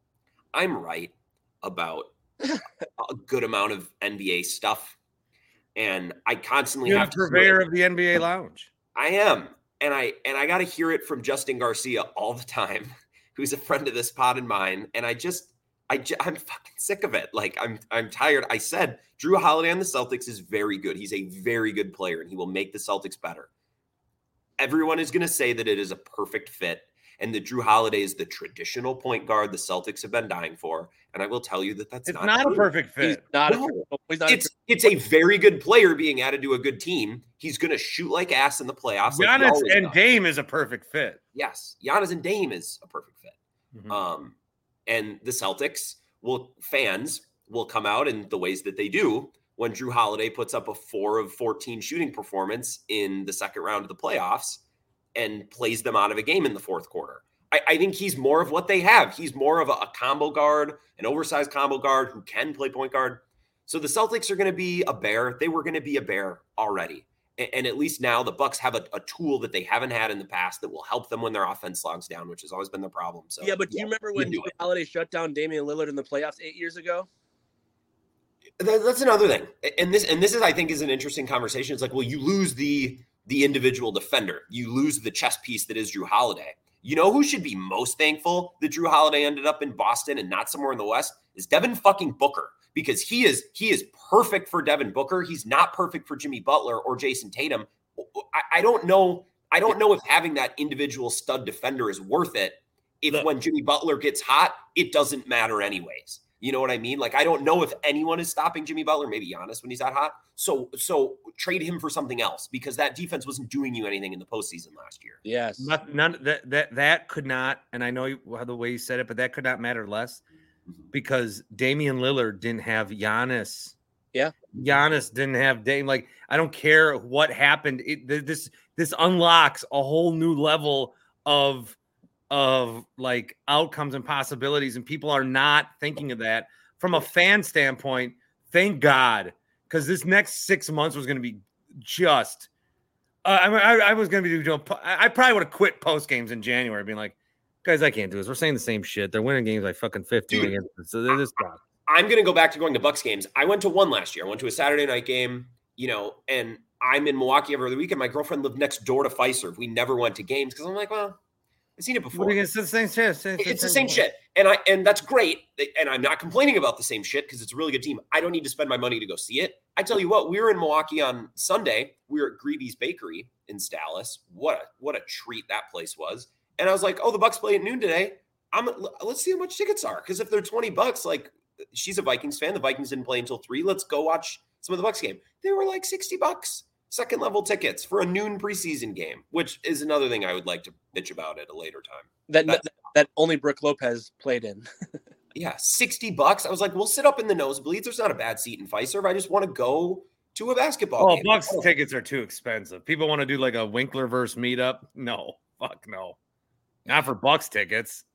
I'm right about a good amount of N B A stuff. And I constantly You're have the to purveyor of the N B A lounge. I am. And I and I got to hear it from Justin Garcia all the time, who's a friend of this pod and mine. And I just, I just, I'm fucking sick of it. Like I'm, I'm tired. I said Drew Holiday on the Celtics is very good. He's a very good player, and he will make the Celtics better. Everyone is going to say that it is a perfect fit, and that Drew Holiday is the traditional point guard the Celtics have been dying for. And I will tell you that that's It's not, not true. a perfect fit. He's not. No. A, he's not It's a, it's a very good player being added to a good team. He's going to shoot like ass in the playoffs. like he Giannis always and does. Dame is a perfect fit. Yes, Giannis and Dame is a perfect fit. Mhm. Um, and the Celtics will fans will come out in the ways that they do when Drew Holiday puts up a four of fourteen shooting performance in the second round of the playoffs and plays them out of a game in the fourth quarter. I, I think he's more of what they have. He's more of a, a combo guard, an oversized combo guard who can play point guard. So the Celtics are going to be a bear. They were going to be a bear already. And, and at least now the Bucks have a, a tool that they haven't had in the past that will help them when their offense slogs down, which has always been the problem. So yeah, but do you remember when do Drew it. Holiday shut down Damian Lillard in the playoffs eight years ago? That, that's another thing. And this, and this is, I think, is an interesting conversation. It's like, well, you lose the, the individual defender. You lose the chess piece that is Drew Holiday. You know who should be most thankful that Drew Holiday ended up in Boston and not somewhere in the West is Devin fucking Booker, because he is he is perfect for Devin Booker. He's not perfect for Jimmy Butler or Jason Tatum. I, I don't know. I don't know if having that individual stud defender is worth it. If Look. when Jimmy Butler gets hot, it doesn't matter anyways. You know what I mean? Like, I don't know if anyone is stopping Jimmy Butler, maybe Giannis when he's that hot. So, so trade him for something else, because that defense wasn't doing you anything in the postseason last year. Yes. Not, none that that that could not, and I know you, the way you said it, but that could not matter less because Damian Lillard didn't have Giannis. Yeah, Giannis didn't have Dame. Like, I don't care what happened. It, this this unlocks a whole new level of of like outcomes and possibilities, and people are not thinking of that from a fan standpoint. Thank God, because this next six months was going to be just. Uh, I, I, I was going to be doing. I probably would have quit post games in January, being like, "Guys, I can't do this. We're saying the same shit. They're winning games by fucking fifteen Dude, against us, so they're just done." I'm going to go back to going to Bucks games. I went to one last year. I went to a Saturday night game, you know, and I'm in Milwaukee every other weekend. My girlfriend lived next door to Fiserv. We never went to games because I'm like, well, I've seen it before. It's the same shit. It's the same shit. And I and that's great. And I'm not complaining about the same shit because it's a really good team. I don't need to spend my money to go see it. I tell you what, we were in Milwaukee on Sunday. We were at Greevy's Bakery in Dallas. What a what a treat that place was. And I was like, oh, the Bucks play at noon today. I'm let's see how much tickets are. Because if they're twenty bucks, like, she's a Vikings fan. The Vikings didn't play until three. Let's go watch some of the Bucks game. They were like sixty bucks. Second level tickets for a noon preseason game, which is another thing I would like to bitch about at a later time. That That- that, that only Brooke Lopez played in. Yeah, sixty bucks. I was like, we'll sit up in the nosebleeds. There's not a bad seat in Fiserv. I just want to go to a basketball Oh, game. Bucks tickets are too expensive. People want to do like a Winkler versus meetup. No, fuck no. Not for Bucks tickets.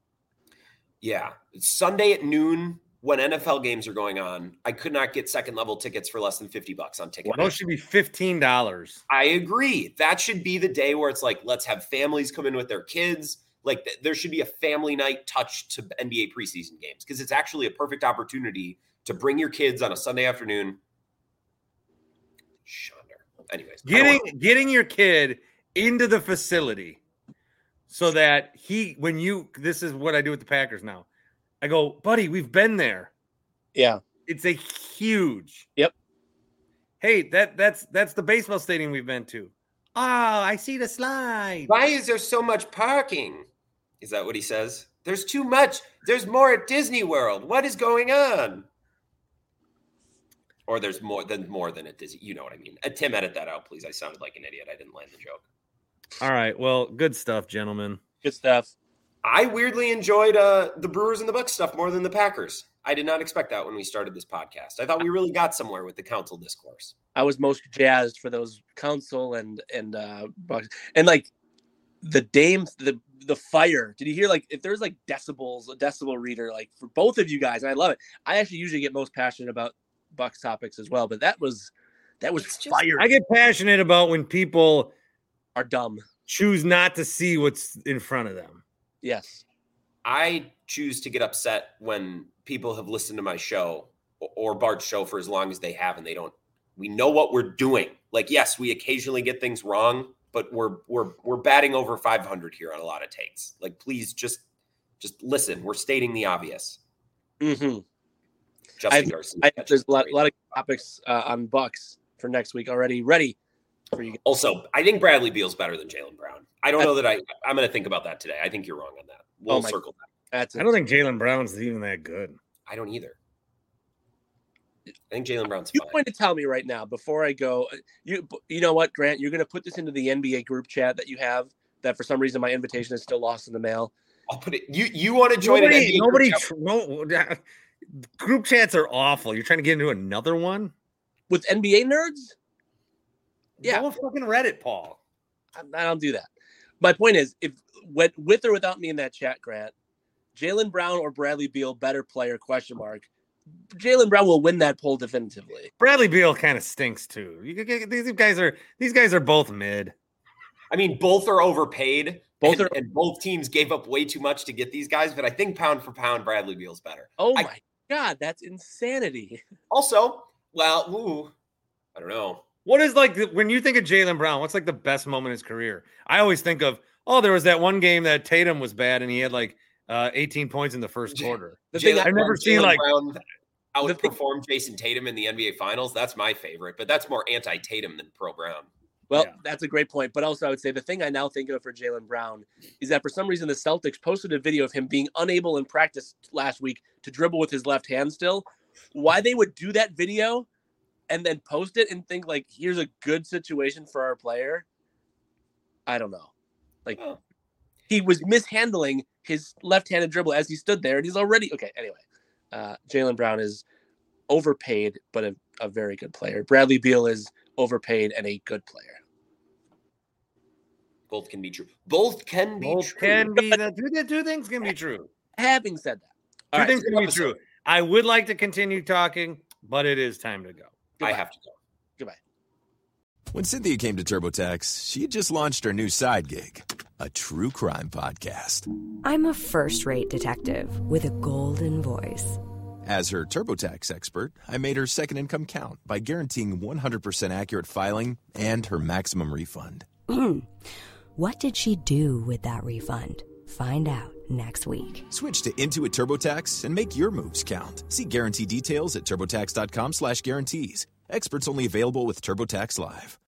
Yeah. Sunday at noon when N F L games are going on, I could not get second level tickets for less than fifty bucks on ticket. Well, those should be fifteen dollars. I agree. That should be the day where it's like, let's have families come in with their kids. Like th- there should be a family night touch to N B A preseason games because it's actually a perfect opportunity to bring your kids on a Sunday afternoon. Shonder. Anyways, I don't Getting wanna- getting your kid into the facility so that he, when you, this is what I do with the Packers now. I go, buddy, we've been there. Yeah. It's a huge. Yep. Hey, that that's that's the baseball stadium we've been to. Oh, I see the slide. Why is there so much parking? Is that what he says? There's too much. There's more at Disney World. What is going on? Or there's more than more than at Disney. You know what I mean. Uh, Tim, edit that out, please. I sounded like an idiot. I didn't land the joke. All right. Well, good stuff, gentlemen. Good stuff. I weirdly enjoyed uh, the Brewers and the Bucks stuff more than the Packers. I did not expect that when we started this podcast. I thought we really got somewhere with the council discourse. I was most jazzed for those council and and uh Bucks. And like the Dame the the fire. Did you hear like if there's like decibels, a decibel reader like for both of you guys? And I love it. I actually usually get most passionate about Bucks topics as well, but that was that was It's just- fire. I get passionate about when people Are dumb. choose not to see what's in front of them. Yes. I choose to get upset when people have listened to my show or Bart's show for as long as they have and they don't We know what we're doing. Like, yes, we occasionally get things wrong, but we're we're we're batting over five hundred here on a lot of takes. Like, please just just listen. We're stating the obvious. Mm-hmm. Justin I, Garcia. I, there's a lot, a lot of topics uh, on Bucks for next week already ready for you. Also, I think Bradley Beal's better than Jaylen Brown. I don't know that I. I'm going to think about that today. I think you're wrong on that. We'll Oh my- circle back. That's I don't think Jaylen Brown's even that good. I don't either. I think Jaylen Brown's You're fine. going to tell me right now before I go. You you know what, Grant? You're going to put this into the N B A group chat that you have. That for some reason my invitation is still lost in the mail. I'll put it. You you want to join an N B A Nobody. group Nobody. chat? No, group chats are awful. You're trying to get into another one? With N B A nerds? Yeah. Go on fucking Reddit, Paul. I, I don't do that. My point is, if with, with or without me in that chat, Grant, Jaylen Brown or Bradley Beal, better player? Question mark. Jaylen Brown will win that poll definitively. Bradley Beal kind of stinks too. You, get- these guys are these guys are both mid. I mean, both are overpaid. Both and, are- and both teams gave up way too much to get these guys. But I think pound for pound, Bradley Beal's better. Oh I- my God, that's insanity. Also, well, ooh, I don't know. What is like the- when you think of Jaylen Brown? What's like the best moment in his career? I always think of oh, there was that one game that Tatum was bad and he had like uh, eighteen points in the first Jay- quarter. The thing Jaylen I- I've never Brown- seen Jaylen like Brown The thing- outperformed Jason Tatum in the N B A Finals. That's my favorite, but that's more anti-Tatum than pro-Brown. Well, Yeah. that's a great point. But also, I would say the thing I now think of for Jaylen Brown is that for some reason the Celtics posted a video of him being unable in practice last week to dribble with his left hand still. Why they would do that video and then post it and think like, here's a good situation for our player, I don't know. Like Oh. he was mishandling his left-handed dribble as he stood there, and he's already okay. Anyway, uh, Jaylen Brown is overpaid, but a, a very good player. Bradley Beal is overpaid and a good player. Both can be true. Both can be both true. can be the two, two things can be true. Having said that, Two all right, things can be episode. true. I would like to continue talking, but it is time to go. I have to go. goodbye. When Cynthia came to TurboTax, she had just launched her new side gig, a true crime podcast. I'm a first-rate detective with a golden voice. As her TurboTax expert, I made her second income count by guaranteeing one hundred percent accurate filing and her maximum refund. What did she do with that refund? Find out next week. Switch to Intuit TurboTax and make your moves count. See guarantee details at TurboTax.com slash guarantees. Experts only available with TurboTax Live.